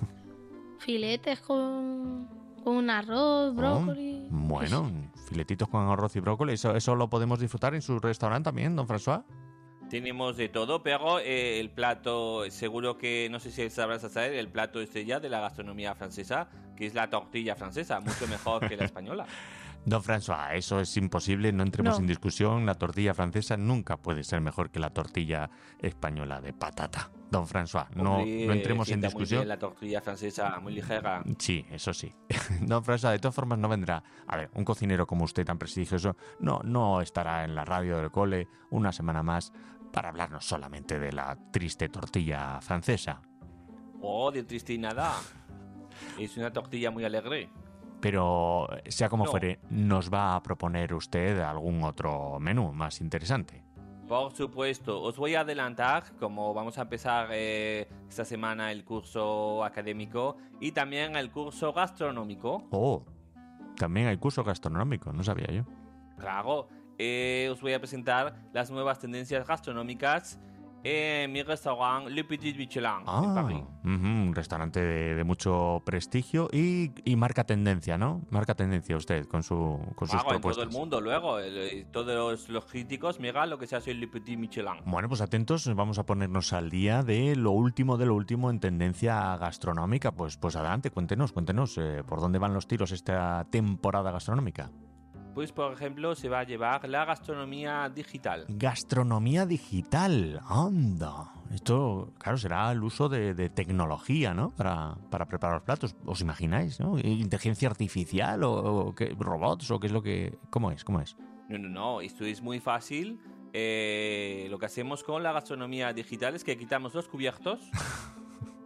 Filetes con un arroz, brócoli. Bueno, filetitos con arroz y brócoli. ¿Eso lo podemos disfrutar en su restaurante también, don François? Tenemos de todo, pero el plato, seguro que, no sé si sabrás hacer, el plato estrella de la gastronomía francesa, que es la tortilla francesa, mucho mejor que la española. Don François, eso es imposible, no entremos No. en discusión. La tortilla francesa nunca puede ser mejor que la tortilla española de patata. Don François, no entremos en sienta muy discusión. bien la tortilla francesa, muy ligera. Sí, eso sí. Don François, de todas formas no vendrá. A ver, un cocinero como usted tan prestigioso no estará en la radio del cole una semana más para hablarnos solamente de la triste tortilla francesa. Oh, de triste y nada. Es una tortilla muy alegre. Pero, sea como No. fuere, ¿nos va a proponer usted algún otro menú más interesante? Por supuesto, os voy a adelantar, como vamos a empezar esta semana el curso académico y también el curso gastronómico. Oh, también hay curso gastronómico, no sabía yo. Claro, os voy a presentar las nuevas tendencias gastronómicas en mi restaurante Le Petit Michelin en París. Un restaurante de mucho prestigio y marca tendencia, ¿no? Marca tendencia usted con sus Claro, en propuestas. todo el mundo luego, todos los críticos, mira lo que se hace en Le Petit Michelin. Bueno, pues atentos, vamos a ponernos al día de lo último en tendencia gastronómica. Pues adelante, cuéntenos, ¿por dónde van los tiros esta temporada gastronómica? Pues por ejemplo se va a llevar la gastronomía digital. Gastronomía digital, anda. Esto, claro, será el uso de tecnología, ¿no? Para preparar los platos. ¿Os imagináis, no? ¿Inteligencia artificial o qué, robots o qué es lo que...? ¿Cómo es? No, esto es muy fácil. Lo que hacemos con la gastronomía digital es que quitamos los cubiertos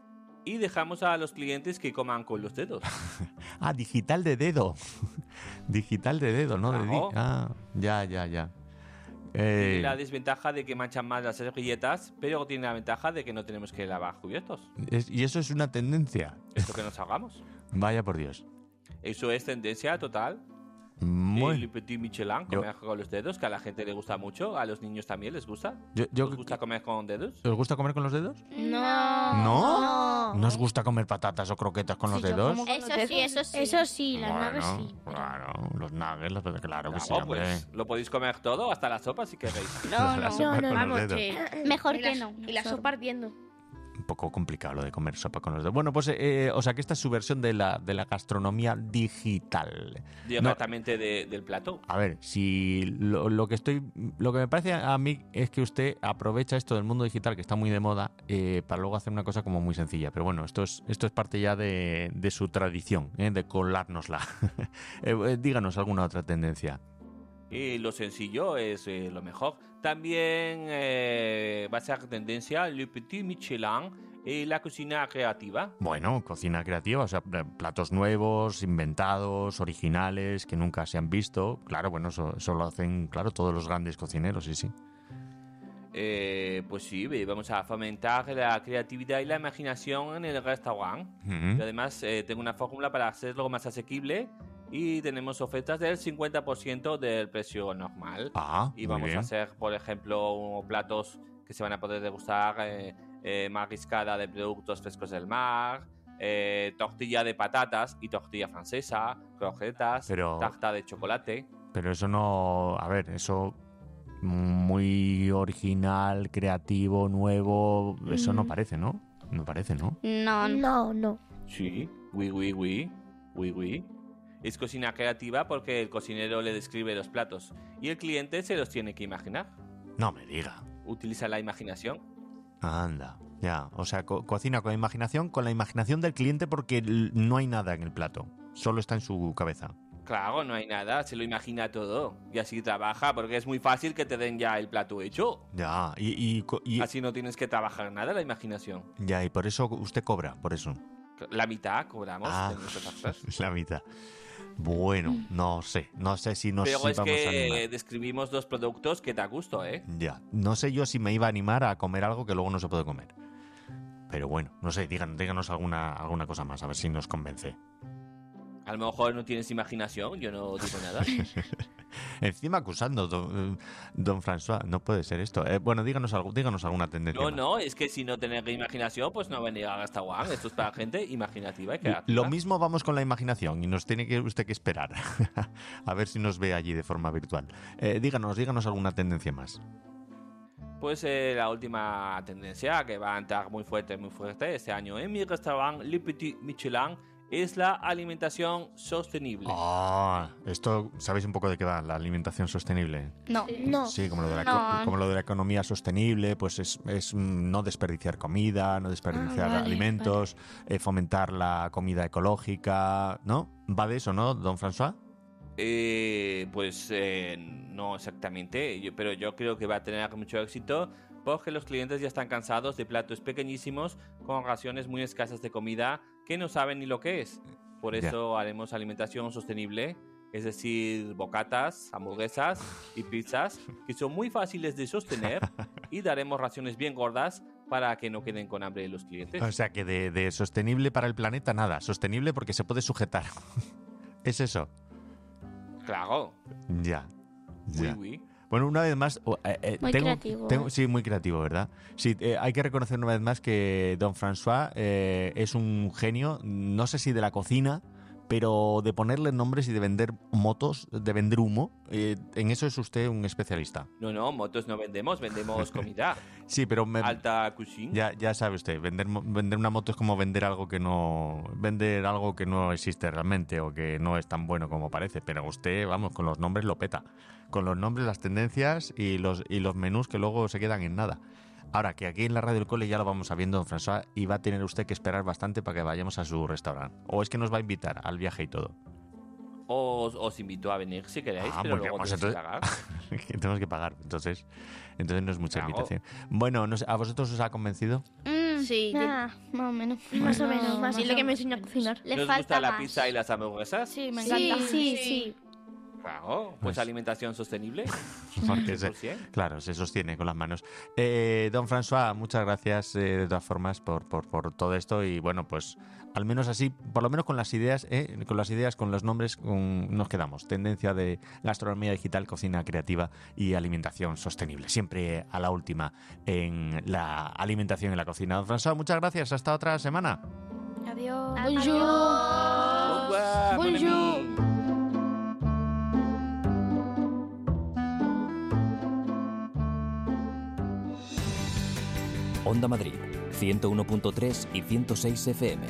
y dejamos a los clientes que coman con los dedos. Ah, digital de dedo. Digital de dedo, ¿no? Claro. Ya. Tiene la desventaja de que manchan más las servilletas, pero tiene la ventaja de que no tenemos que lavar cubiertos. Y eso es una tendencia. Esto que nos hagamos. Vaya por Dios. Eso es tendencia total. Le Petit Michelin, comer con los dedos, que a la gente le gusta mucho, a los niños también les gusta. ¿Os gusta comer con dedos? ¿Os gusta comer con los dedos? No. ¿No os gusta comer patatas o croquetas con los dedos? Eso sí, las naves sí. Claro, los nuggets, claro que sí, Pues hombre. lo podéis comer todo, hasta la sopa si queréis. La sopa con los vamos, dedos. Mejor que no. Y la sopa ardiendo. Un poco complicado lo de comer sopa con los dedos. Bueno, pues, o sea que esta es su versión de la gastronomía digital. Directamente del plato. A ver, si lo que me parece a mí es que usted aprovecha esto del mundo digital, que está muy de moda, para luego hacer una cosa como muy sencilla. Pero bueno, esto es parte ya de su tradición, de colárnosla. Díganos alguna otra tendencia. Y lo sencillo es lo mejor. También va a ser tendencia Le Petit Michelin y la cocina creativa. Bueno, cocina creativa, o sea, platos nuevos, inventados, originales, que nunca se han visto. Claro, bueno, eso lo hacen, claro, todos los grandes cocineros, sí. Pues sí, vamos a fomentar la creatividad y la imaginación en el restaurante. Uh-huh. Y además tengo una fórmula para hacerlo más asequible. Y tenemos ofertas del 50% del precio normal. Y vamos a hacer, por ejemplo, platos que se van a poder degustar, mariscada de productos frescos del mar, tortilla de patatas y tortilla francesa, croquetas, tarta de chocolate. Pero eso no... A ver, eso muy original, creativo, nuevo, eso no parece, ¿no? No parece, ¿no? No. Sí, oui. Es cocina creativa porque el cocinero le describe los platos y el cliente se los tiene que imaginar. No me diga. Utiliza la imaginación. Anda, ya. O sea, cocina con la imaginación del cliente porque no hay nada en el plato. Solo está en su cabeza. Claro, no hay nada, se lo imagina todo. Y así trabaja porque es muy fácil que te den ya el plato hecho. Ya, y así no tienes que trabajar nada la imaginación. Ya, y por eso usted cobra, por eso. La mitad cobramos de nuestras taxas. La mitad. Bueno, no sé si nos íbamos a animar. Pero es que animar. describimos dos productos que da gusto, ¿eh? Ya, no sé yo si me iba a animar a comer algo que luego no se puede comer. Pero bueno, no sé, díganos alguna cosa más, a ver si nos convence. A lo mejor no tienes imaginación, yo no digo nada. Encima acusando, don François, no puede ser esto. Bueno, díganos alguna tendencia. No, es que si no tenéis imaginación, pues no venir a restaurante. Esto es para gente imaginativa y creativa. Lo mismo vamos con la imaginación y nos tiene usted que esperar a ver si nos ve allí de forma virtual. Díganos alguna tendencia más. Pues la última tendencia que va a entrar muy fuerte este año en mi restaurante Le Petit Michelin es la alimentación sostenible. Esto, ¿sabéis un poco de qué va la alimentación sostenible? No. Sí, como lo de la economía sostenible, pues es no desperdiciar comida, no desperdiciar alimentos, fomentar la comida ecológica, ¿no? ¿Va de eso, no, don François? No exactamente, pero yo creo que va a tener mucho éxito porque los clientes ya están cansados de platos pequeñísimos con raciones muy escasas de comida que no saben ni lo que es. Por eso haremos alimentación sostenible, es decir, bocatas, hamburguesas y pizzas que son muy fáciles de sostener y daremos raciones bien gordas para que no queden con hambre los clientes. O sea que de sostenible para el planeta nada, sostenible porque se puede sujetar. ¿Es eso? Claro. Ya. Oui. Bueno, una vez más... creativo. Sí, muy creativo, ¿verdad? Sí, hay que reconocer una vez más que don François es un genio, no sé si de la cocina, pero de ponerle nombres y de vender motos, de vender humo. En eso es usted un especialista. No, motos no vendemos comida. Sí, pero... Alta cuisine. Ya sabe usted, vender una moto es como vender algo que no existe realmente o que no es tan bueno como parece, pero usted, vamos, con los nombres lo peta. Con los nombres, las tendencias y los menús que luego se quedan en nada. Ahora, que aquí en la radio del cole ya lo vamos sabiendo, don François, y va a tener usted que esperar bastante para que vayamos a su restaurante. ¿O es que nos va a invitar al viaje y todo? Os invito a venir si queréis, pero luego tenéis que pagar. Que tenemos que pagar, entonces no es mucha invitación. Bueno, no sé, ¿a vosotros os ha convencido? Sí, Más o menos. más o menos. más Dile o que me menos. enseñe a cocinar. Le ¿Nos falta gusta la más. pizza y las hamburguesas? Sí, me Sí, encanta. sí. Claro, pues alimentación sostenible. Porque 100%. claro, se sostiene con las manos. Don François, muchas gracias de todas formas por todo esto y bueno, pues al menos así, por lo menos con las ideas, con los nombres nos quedamos. Tendencia de gastronomía digital, cocina creativa y alimentación sostenible. Siempre a la última en la alimentación y la cocina. Don François, muchas gracias. Hasta otra semana. Adiós. Bonjour. Bonjour. Onda Madrid, 101.3 y 106 FM.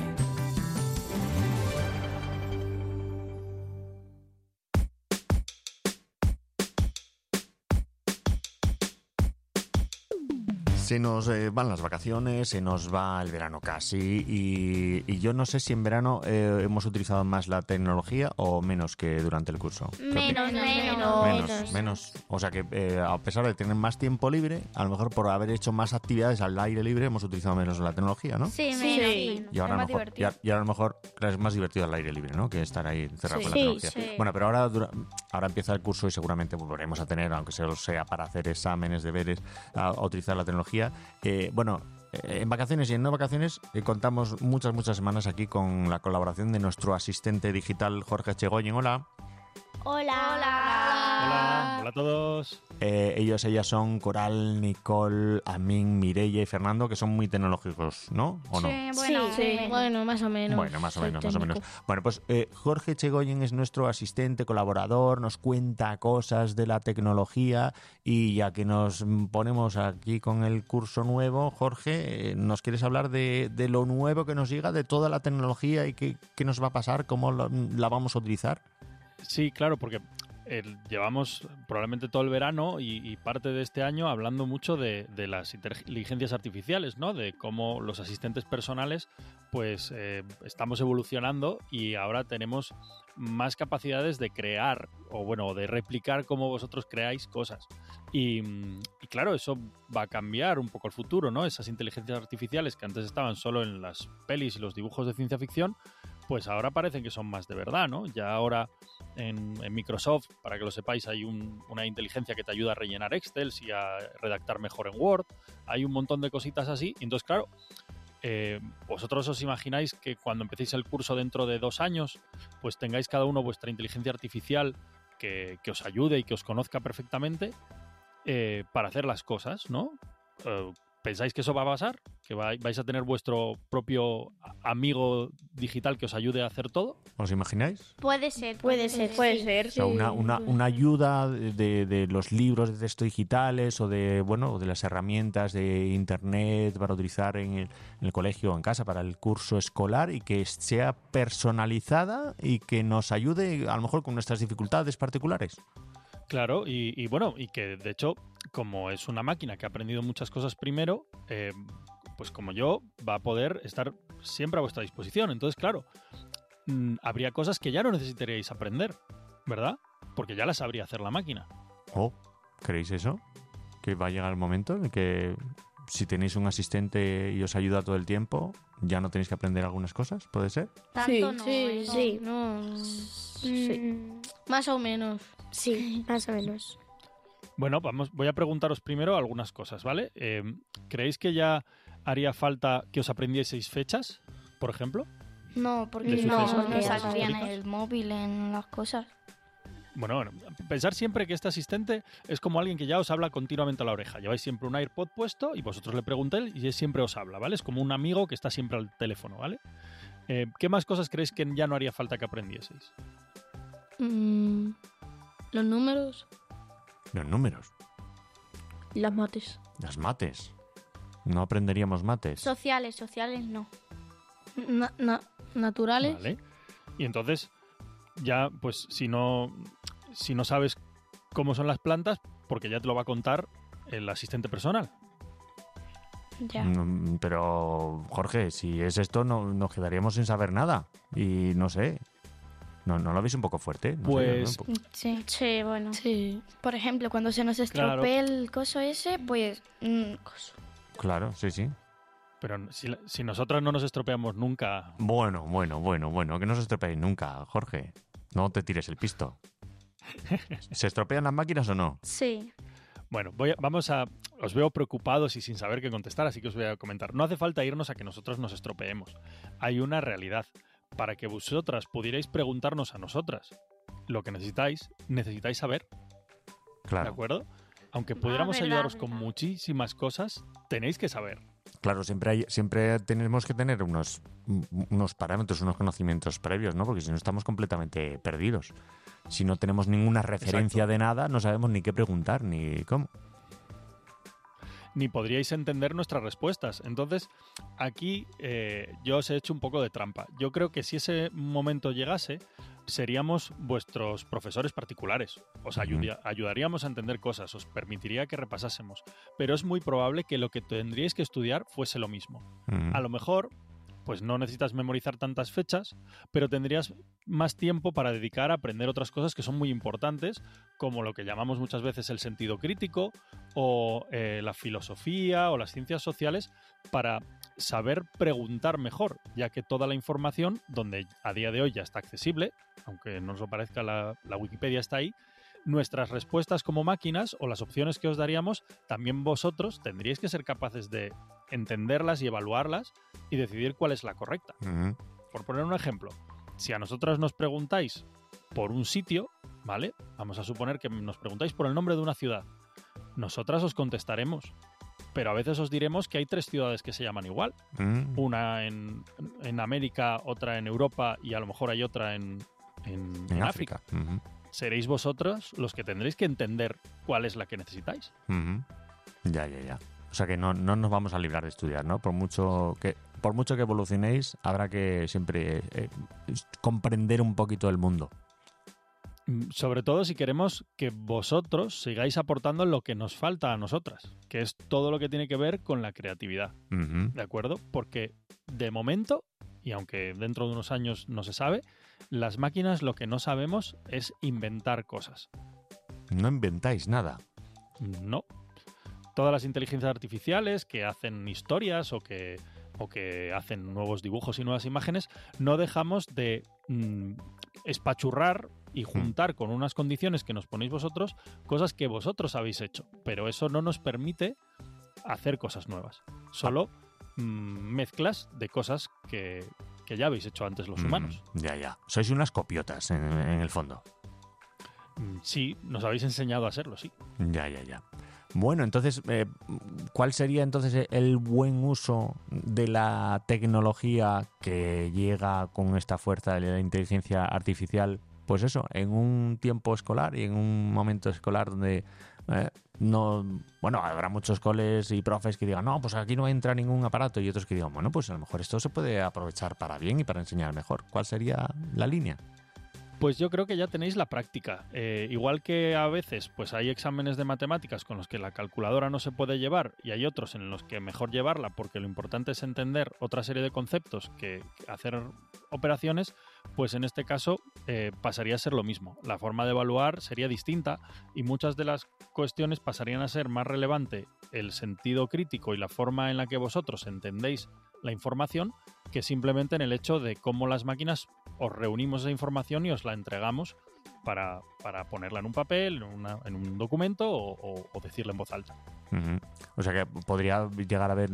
Se nos van las vacaciones, se nos va el verano casi y yo no sé si en verano hemos utilizado más la tecnología o menos que durante el curso. ¿Qué opinas? Menos. O sea que a pesar de tener más tiempo libre, a lo mejor por haber hecho más actividades al aire libre hemos utilizado menos la tecnología, ¿no? Sí, Sí. Y ahora, Es más divertido. y ahora a lo mejor es más divertido al aire libre, ¿no? Que estar ahí encerrado Sí. con la Sí, tecnología. sí. Bueno, pero ahora empieza el curso y seguramente volveremos a tener, aunque solo sea para hacer exámenes, deberes, a utilizar la tecnología. En vacaciones y en no vacaciones contamos muchas semanas aquí con la colaboración de nuestro asistente digital Jorge Chegoyen. Hola. Hola. Hola a todos. Ellas son Coral, Nicole, Amin, Mireia y Fernando, que son muy tecnológicos, ¿no? ¿O no? Bueno, más o menos. Bueno, más o Soy menos. técnico. Bueno, pues Jorge Chegoyen es nuestro asistente, colaborador, nos cuenta cosas de la tecnología y ya que nos ponemos aquí con el curso nuevo, Jorge, ¿nos quieres hablar de lo nuevo que nos llega, de toda la tecnología y qué nos va a pasar, cómo la vamos a utilizar? Sí, claro, porque llevamos probablemente todo el verano y parte de este año hablando mucho de las inteligencias artificiales, ¿no? De cómo los asistentes personales pues estamos evolucionando y ahora tenemos más capacidades de crear o bueno, de replicar cómo vosotros creáis cosas. Y claro, eso va a cambiar un poco el futuro, ¿no? Esas inteligencias artificiales que antes estaban solo en las pelis y los dibujos de ciencia ficción, pues ahora parecen que son más de verdad, ¿no? Ya ahora en Microsoft, para que lo sepáis, hay una inteligencia que te ayuda a rellenar Excel y a redactar mejor en Word. Hay un montón de cositas así. Y entonces, claro, vosotros os imagináis que cuando empecéis el curso dentro de 2 años, pues tengáis cada uno vuestra inteligencia artificial que os ayude y que os conozca perfectamente para hacer las cosas, ¿no? ¿Pensáis que eso va a pasar? ¿Que vais a tener vuestro propio amigo digital que os ayude a hacer todo? ¿Os imagináis? Puede ser. Puede ser. O sea, una ayuda de los libros de texto digitales o de las herramientas de internet para utilizar en el colegio o en casa para el curso escolar y que sea personalizada y que nos ayude a lo mejor con nuestras dificultades particulares. Claro, y bueno, y que de hecho, como es una máquina que ha aprendido muchas cosas primero, pues como yo, va a poder estar siempre a vuestra disposición. Entonces, claro, habría cosas que ya no necesitaríais aprender, ¿verdad? Porque ya las sabría hacer la máquina. Oh, ¿creéis eso? ¿Que va a llegar el momento en que si tenéis un asistente y os ayuda todo el tiempo, ya no tenéis que aprender algunas cosas? ¿Puede ser? Tanto no, sí. No. Sí. Más o menos. Sí, más o menos. Bueno, voy a preguntaros primero algunas cosas, ¿vale? ¿Creéis que ya haría falta que os aprendieseis fechas, por ejemplo? No, ¿De porque sucesos no históricos? saldrían en el móvil, en las cosas. Bueno, pensar siempre que este asistente es como alguien que ya os habla continuamente a la oreja. Lleváis siempre un AirPod puesto y vosotros le preguntáis y él siempre os habla, ¿vale? Es como un amigo que está siempre al teléfono, ¿vale? ¿Qué más cosas creéis que ya no haría falta que aprendieseis? Los números. Los números. Las mates. Las mates. No aprenderíamos mates. Sociales no. Naturales. Vale. Y entonces, ya, pues, si no sabes cómo son las plantas, porque ya te lo va a contar el asistente personal. Ya. Pero, Jorge, si es esto, no nos quedaríamos sin saber nada. Y no sé. ¿No lo veis un poco fuerte? No Pues... Sí. Sí, bueno. Sí. Por ejemplo, cuando se nos estropee el coso ese, pues... Claro, sí. Pero si nosotros no nos estropeamos nunca... Bueno, que no se estropeéis nunca, Jorge. No te tires el pisto. ¿Se estropean las máquinas o no? Sí. Bueno, os veo preocupados y sin saber qué contestar, así que os voy a comentar. No hace falta irnos a que nosotros nos estropeemos. Hay una realidad. Para que vosotras pudierais preguntarnos a nosotras lo que necesitáis saber. Claro. ¿De acuerdo? Aunque pudiéramos ayudaros con muchísimas cosas, tenéis que saber. Claro, siempre tenemos que tener unos parámetros, unos conocimientos previos, ¿no? Porque si no estamos completamente perdidos. Si no tenemos ninguna referencia de nada, no sabemos ni qué preguntar, ni cómo. Ni podríais entender nuestras respuestas. Entonces, aquí yo os he hecho un poco de trampa. Yo creo que si ese momento llegase, seríamos vuestros profesores particulares. Os ayudaríamos a entender cosas, os permitiría que repasásemos. Pero es muy probable que lo que tendríais que estudiar fuese lo mismo. A lo mejor, pues no necesitas memorizar tantas fechas, pero tendrías más tiempo para dedicar a aprender otras cosas que son muy importantes, como lo que llamamos muchas veces el sentido crítico, o la filosofía, o las ciencias sociales, para saber preguntar mejor, ya que toda la información, donde a día de hoy ya está accesible, aunque no os lo parezca, la Wikipedia está ahí, nuestras respuestas como máquinas o las opciones que os daríamos, también vosotros tendríais que ser capaces de entenderlas y evaluarlas y decidir cuál es la correcta. Por poner un ejemplo, si a nosotras nos preguntáis por un sitio, ¿vale? Vamos a suponer que nos preguntáis por el nombre de una ciudad. Nosotras os contestaremos, pero a veces os diremos que hay 3 ciudades que se llaman igual. Una en América, otra en Europa y a lo mejor hay otra en África. Seréis vosotros los que tendréis que entender cuál es la que necesitáis. Ya. O sea que no nos vamos a librar de estudiar, ¿no? Por mucho que evolucionéis, habrá que siempre comprender un poquito el mundo. Sobre todo si queremos que vosotros sigáis aportando lo que nos falta a nosotras, que es todo lo que tiene que ver con la creatividad. ¿De acuerdo? Porque de momento, y aunque dentro de unos años no se sabe, las máquinas lo que no sabemos es inventar cosas. ¿No inventáis nada? No. Todas las inteligencias artificiales que hacen historias o que hacen nuevos dibujos y nuevas imágenes, no dejamos de espachurrar y juntar con unas condiciones que nos ponéis vosotros cosas que vosotros habéis hecho. Pero eso no nos permite hacer cosas nuevas. Solo mezclas de cosas que ya habéis hecho antes los humanos. Ya. Sois unas copiotas en el fondo. Sí, nos habéis enseñado a serlo, sí. Ya. Bueno, entonces, ¿cuál sería entonces el buen uso de la tecnología que llega con esta fuerza de la inteligencia artificial? Pues eso, en un tiempo escolar y en un momento escolar donde habrá muchos coles y profes que digan, no, pues aquí no entra ningún aparato, y otros que digan, bueno, pues a lo mejor esto se puede aprovechar para bien y para enseñar mejor. ¿Cuál sería la línea? Pues yo creo que ya tenéis la práctica. Igual que a veces pues hay exámenes de matemáticas con los que la calculadora no se puede llevar y hay otros en los que mejor llevarla porque lo importante es entender otra serie de conceptos que hacer operaciones, pues en este caso pasaría a ser lo mismo. La forma de evaluar sería distinta y muchas de las cuestiones pasarían a ser más relevante el sentido crítico y la forma en la que vosotros entendéis la información que simplemente en el hecho de cómo las máquinas os reunimos esa información y os la entregamos para ponerla en un papel, en un documento o decirla en voz alta. O sea que podría llegar a haber,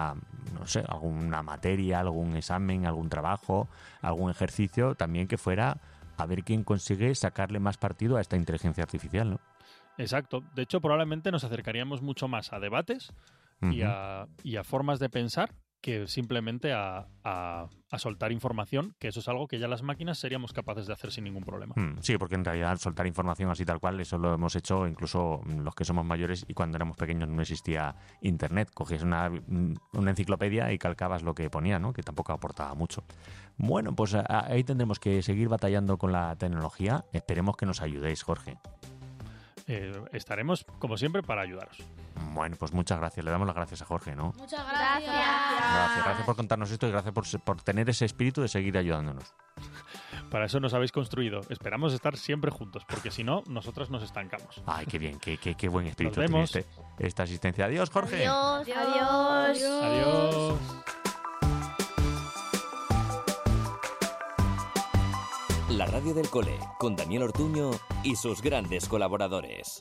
alguna materia, algún examen, algún trabajo, algún ejercicio también que fuera a ver quién consigue sacarle más partido a esta inteligencia artificial, ¿no? Exacto. De hecho, probablemente nos acercaríamos mucho más a debates y a formas de pensar que simplemente a soltar información, que eso es algo que ya las máquinas seríamos capaces de hacer sin ningún problema. Sí, porque en realidad soltar información así tal cual, eso lo hemos hecho incluso los que somos mayores y cuando éramos pequeños no existía internet. Cogías una enciclopedia y calcabas lo que ponía, ¿no? Que tampoco aportaba mucho. Bueno, pues ahí tendremos que seguir batallando con la tecnología. Esperemos que nos ayudéis, Jorge. Estaremos, como siempre, para ayudaros. Bueno, pues muchas gracias. Le damos las gracias a Jorge, ¿no? Muchas gracias. Gracias por contarnos esto y gracias por tener ese espíritu de seguir ayudándonos. Para eso nos habéis construido. Esperamos estar siempre juntos, porque si no, nosotros nos estancamos. Ay, qué bien, qué buen espíritu Nos tiene vemos. esta asistencia. Adiós, Jorge. Adiós. Adiós. Adiós. La radio del cole, con Daniel Ortuño y sus grandes colaboradores.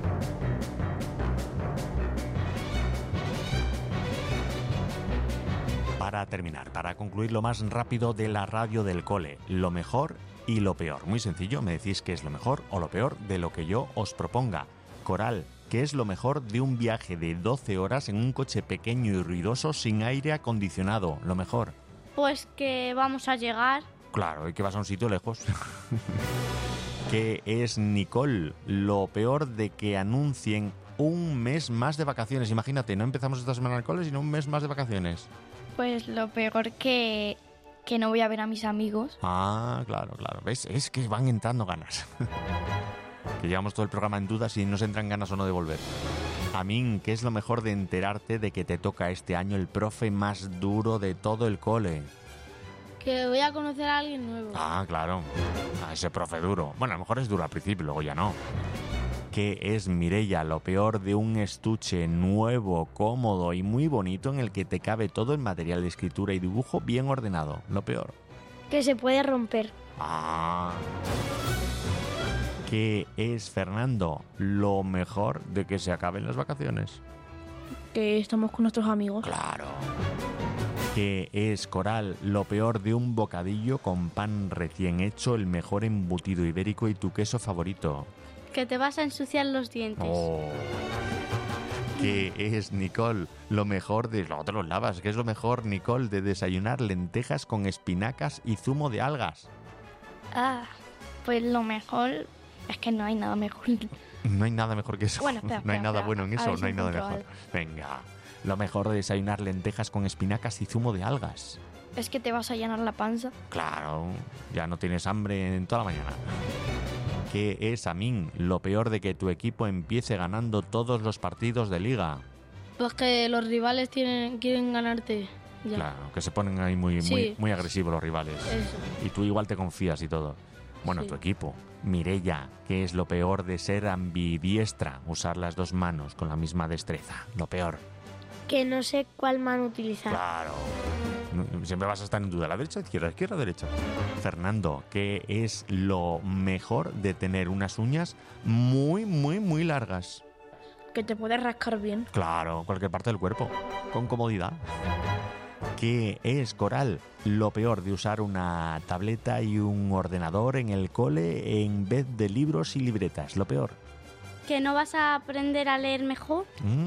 Para terminar, para concluir lo más rápido de la radio del cole, lo mejor y lo peor. Muy sencillo, me decís qué es lo mejor o lo peor de lo que yo os proponga. Coral, ¿qué es lo mejor de un viaje de 12 horas en un coche pequeño y ruidoso sin aire acondicionado? Lo mejor. Pues que vamos a llegar. Claro, y que vas a un sitio lejos. ¿Qué es, Nicole, lo peor de que anuncien un mes más de vacaciones? Imagínate, no empezamos esta semana al cole, sino un mes más de vacaciones. Pues lo peor que no voy a ver a mis amigos. Ah, claro. ¿Ves? Es que van entrando ganas. Que llevamos todo el programa en dudas si nos entran ganas o no de volver. Amin, ¿qué es lo mejor de enterarte de que te toca este año el profe más duro de todo el cole? Que voy a conocer a alguien nuevo. Ah, claro. A ese profe duro. Bueno, a lo mejor es duro al principio, luego ya no. ¿Qué es, Mireia, lo peor de un estuche nuevo, cómodo y muy bonito en el que te cabe todo el material de escritura y dibujo bien ordenado? Lo peor. Que se puede romper. Ah. ¿Qué es, Fernando, lo mejor de que se acaben las vacaciones? Que estamos con nuestros amigos. Claro. ¿Qué es, Coral, lo peor de un bocadillo con pan recién hecho, el mejor embutido ibérico y tu queso favorito? Que te vas a ensuciar los dientes. Oh. ¿Qué es, Nicole, lo mejor de... Luego te los lavas. ¿Qué es lo mejor, Nicole, de desayunar lentejas con espinacas y zumo de algas? Ah, pues lo mejor es que no hay nada mejor. No hay nada mejor que eso. Bueno, espera, no hay espera, nada espera. bueno en A eso, ver si no hay nada encuentro mejor. Venga, lo mejor de desayunar lentejas con espinacas y zumo de algas. Es que te vas a llenar la panza. Claro, ya no tienes hambre en toda la mañana. ¿Qué es, Amin, lo peor de que tu equipo empiece ganando todos los partidos de liga? Pues que los rivales quieren ganarte. Ya. Claro, que se ponen ahí muy, Sí. muy agresivos los rivales. Eso. Y tú igual te confías y todo. Bueno, Sí. tu equipo. Mireia, ¿qué es lo peor de ser ambidiestra? Usar las dos manos con la misma destreza. Lo peor. Que no sé cuál mano utilizar. Claro. Siempre vas a estar en duda. ¿La derecha, izquierda, derecha? Fernando, ¿qué es lo mejor de tener unas uñas muy, muy, muy largas? Que te puedes rascar bien. Claro, cualquier parte del cuerpo. Con comodidad. ¿Qué es, Coral, lo peor de usar una tableta y un ordenador en el cole en vez de libros y libretas? Lo peor. Que no vas a aprender a leer mejor.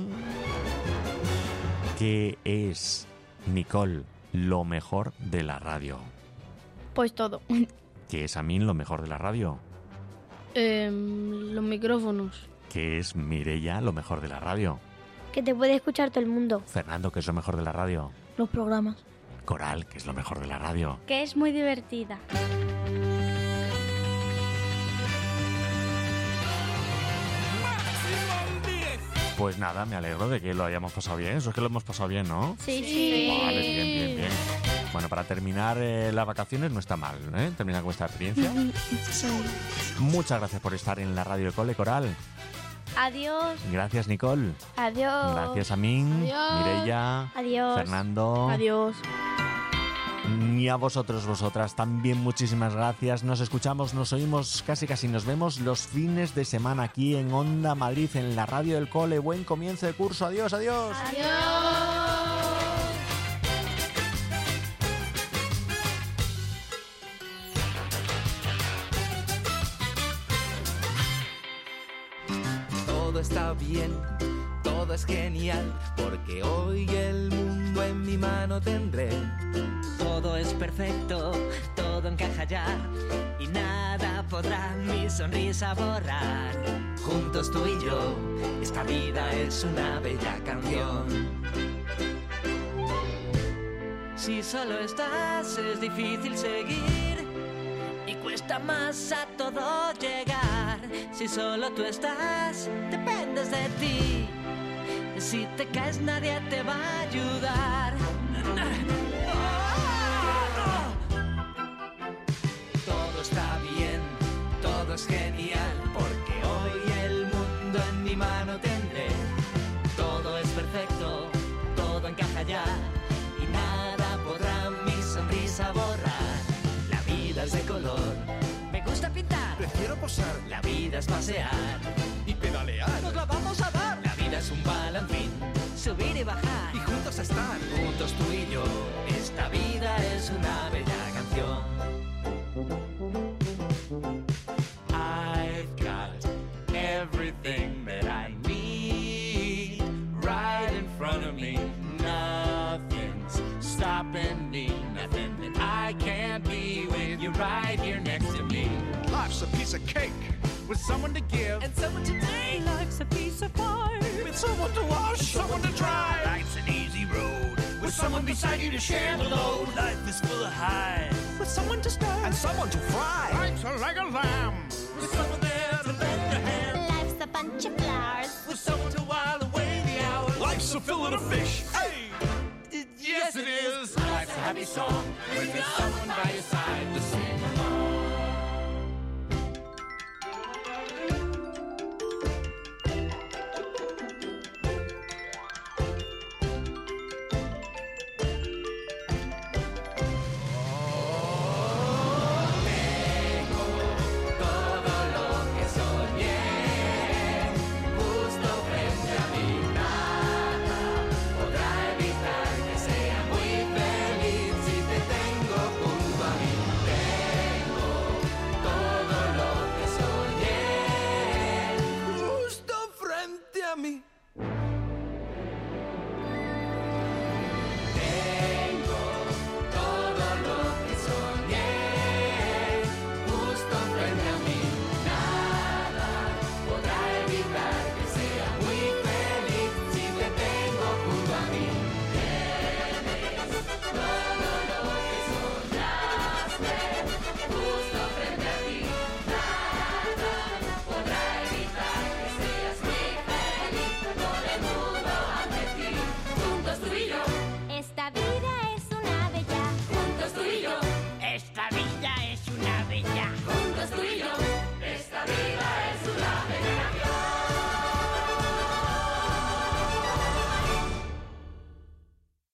¿Qué es, Nicole, lo mejor de la radio? Pues todo. ¿Qué es, Amin, lo mejor de la radio? Los micrófonos. ¿Qué es, Mireia, lo mejor de la radio? Que te puede escuchar todo el mundo. Fernando, ¿qué es lo mejor de la radio? Los programas. Coral, ¿qué es lo mejor de la radio? Que es muy divertida. Pues nada, me alegro de que lo hayamos pasado bien. Eso es que lo hemos pasado bien, ¿no? Sí. Vale, bien. Bueno, para terminar las vacaciones no está mal, ¿eh? Terminar con esta experiencia. Muchas gracias por estar en la radio del cole, Coral. Adiós. Gracias, Nicole. Adiós. Gracias, Amin, Adiós. Mireia, Adiós. Fernando. Adiós. Y a vosotros, vosotras, también muchísimas gracias. Nos escuchamos, nos oímos, casi nos vemos los fines de semana aquí en Onda Madrid, en la radio del cole. Buen comienzo de curso. Adiós, adiós. Todo está bien, todo es genial, porque hoy el mundo en mi mano tendré. Todo es perfecto, todo encaja ya, y nada podrá mi sonrisa borrar. Juntos tú y yo, esta vida es una bella canción. Si solo estás es difícil seguir y cuesta más a todo llegar. Si solo tú estás, dependes de ti. Si te caes nadie te va a ayudar. Todo está bien, todo es genial, porque hoy el mundo en mi mano tendré. Todo es perfecto, todo encaja ya, y nada podrá mi sonrisa borrar. La vida es de color, me gusta pintar, prefiero posar, la vida es pasear y pedalear. Nos la vamos a dar. La vida es un balancín, subir y bajar, y juntos estar, juntos tú y yo. Esta vida es una bella canción. I've got everything that I need right in front of me. Nothing's stopping me, nothing that I can't be with you right here next to me. Life's a piece of cake with someone to give and someone to take. Life's a piece of pie with someone to wash, someone to dry. Life's an easy road with someone beside you to share the load. Life is full of highs with someone to stir and someone to fry. Life's like a lamb with someone there to lend a hand. Life's a bunch of flowers with someone to while away the hours. Life's a fillet of fish. Hey! Yes, it is. Life's a happy song when there's someone by your side.